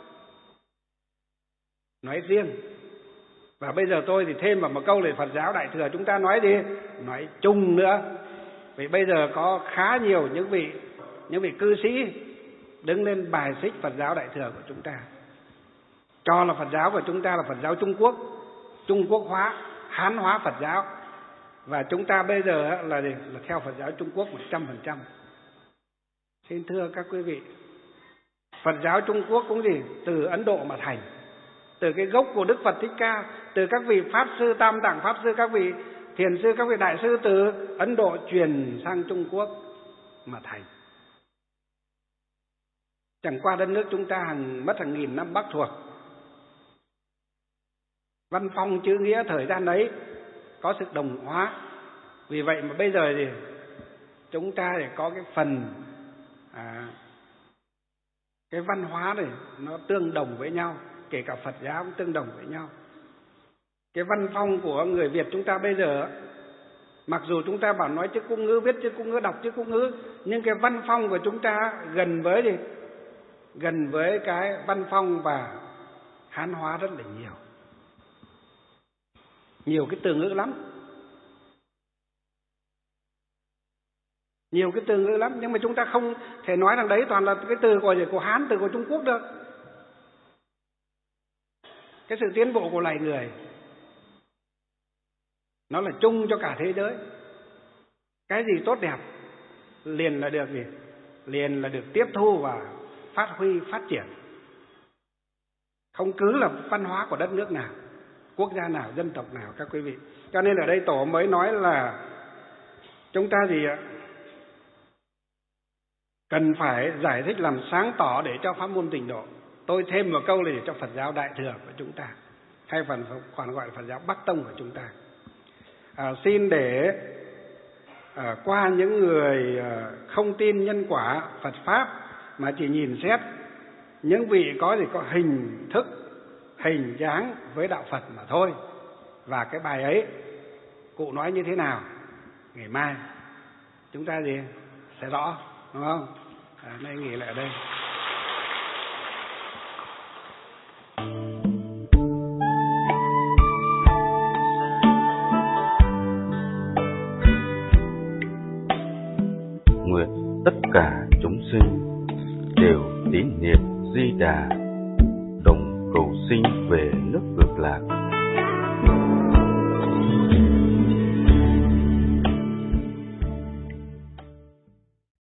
nói riêng. Và bây giờ tôi thì thêm vào một câu để Phật giáo Đại Thừa chúng ta nói chung nữa. Vì bây giờ có khá nhiều những vị cư sĩ đứng lên bài xích Phật giáo Đại Thừa của chúng ta, cho là Phật giáo của chúng ta là Phật giáo Trung Quốc hóa, Hán hóa Phật giáo, và chúng ta bây giờ là theo Phật giáo Trung Quốc 100%. Xin thưa các quý vị, Phật giáo Trung Quốc cũng từ Ấn Độ mà thành, từ cái gốc của Đức Phật Thích Ca, từ các vị Pháp Sư, Tam Tạng Pháp Sư, các vị Thiền Sư, các vị Đại Sư từ Ấn Độ truyền sang Trung Quốc mà thành. Chẳng qua đất nước chúng ta mất hàng nghìn năm Bắc thuộc. Văn phong chữ nghĩa thời gian ấy có sự đồng hóa. Vì vậy mà bây giờ chúng ta để có cái phần cái văn hóa này nó tương đồng với nhau, kể cả Phật giáo cũng tương đồng với nhau. Cái văn phong của người Việt chúng ta bây giờ, mặc dù chúng ta bảo nói chữ quốc ngữ, viết chữ quốc ngữ, đọc chữ quốc ngữ, nhưng cái văn phong của chúng ta gần với cái văn phong và Hán hóa rất là nhiều cái từ ngữ lắm. Nhiều cái từ ngữ lắm, nhưng mà chúng ta không thể nói rằng đấy toàn là cái từ của Hán, từ của Trung Quốc được. Cái sự tiến bộ của loài người nó là chung cho cả thế giới. Cái gì tốt đẹp liền là được tiếp thu và phát huy, phát triển. Không cứ là văn hóa của đất nước nào, quốc gia nào, dân tộc nào các quý vị. Cho nên ở đây Tổ mới nói là chúng ta cần phải giải thích làm sáng tỏ để cho pháp môn Tịnh Độ. Tôi thêm một câu để cho Phật giáo Đại Thừa của chúng ta, hay còn gọi là Phật giáo Bắc Tông của chúng ta. Xin để qua những người không tin nhân quả Phật Pháp mà chỉ nhìn xét những vị có hình thức, hình dáng với đạo Phật mà thôi. Và cái bài ấy cụ nói như thế nào, ngày mai chúng ta sẽ rõ, đúng không? Nay nghỉ lại ở đây. Nguyện tất cả chúng sinh đều tín niệm Di Đà, đồng cầu sinh về nước Cực Lạc.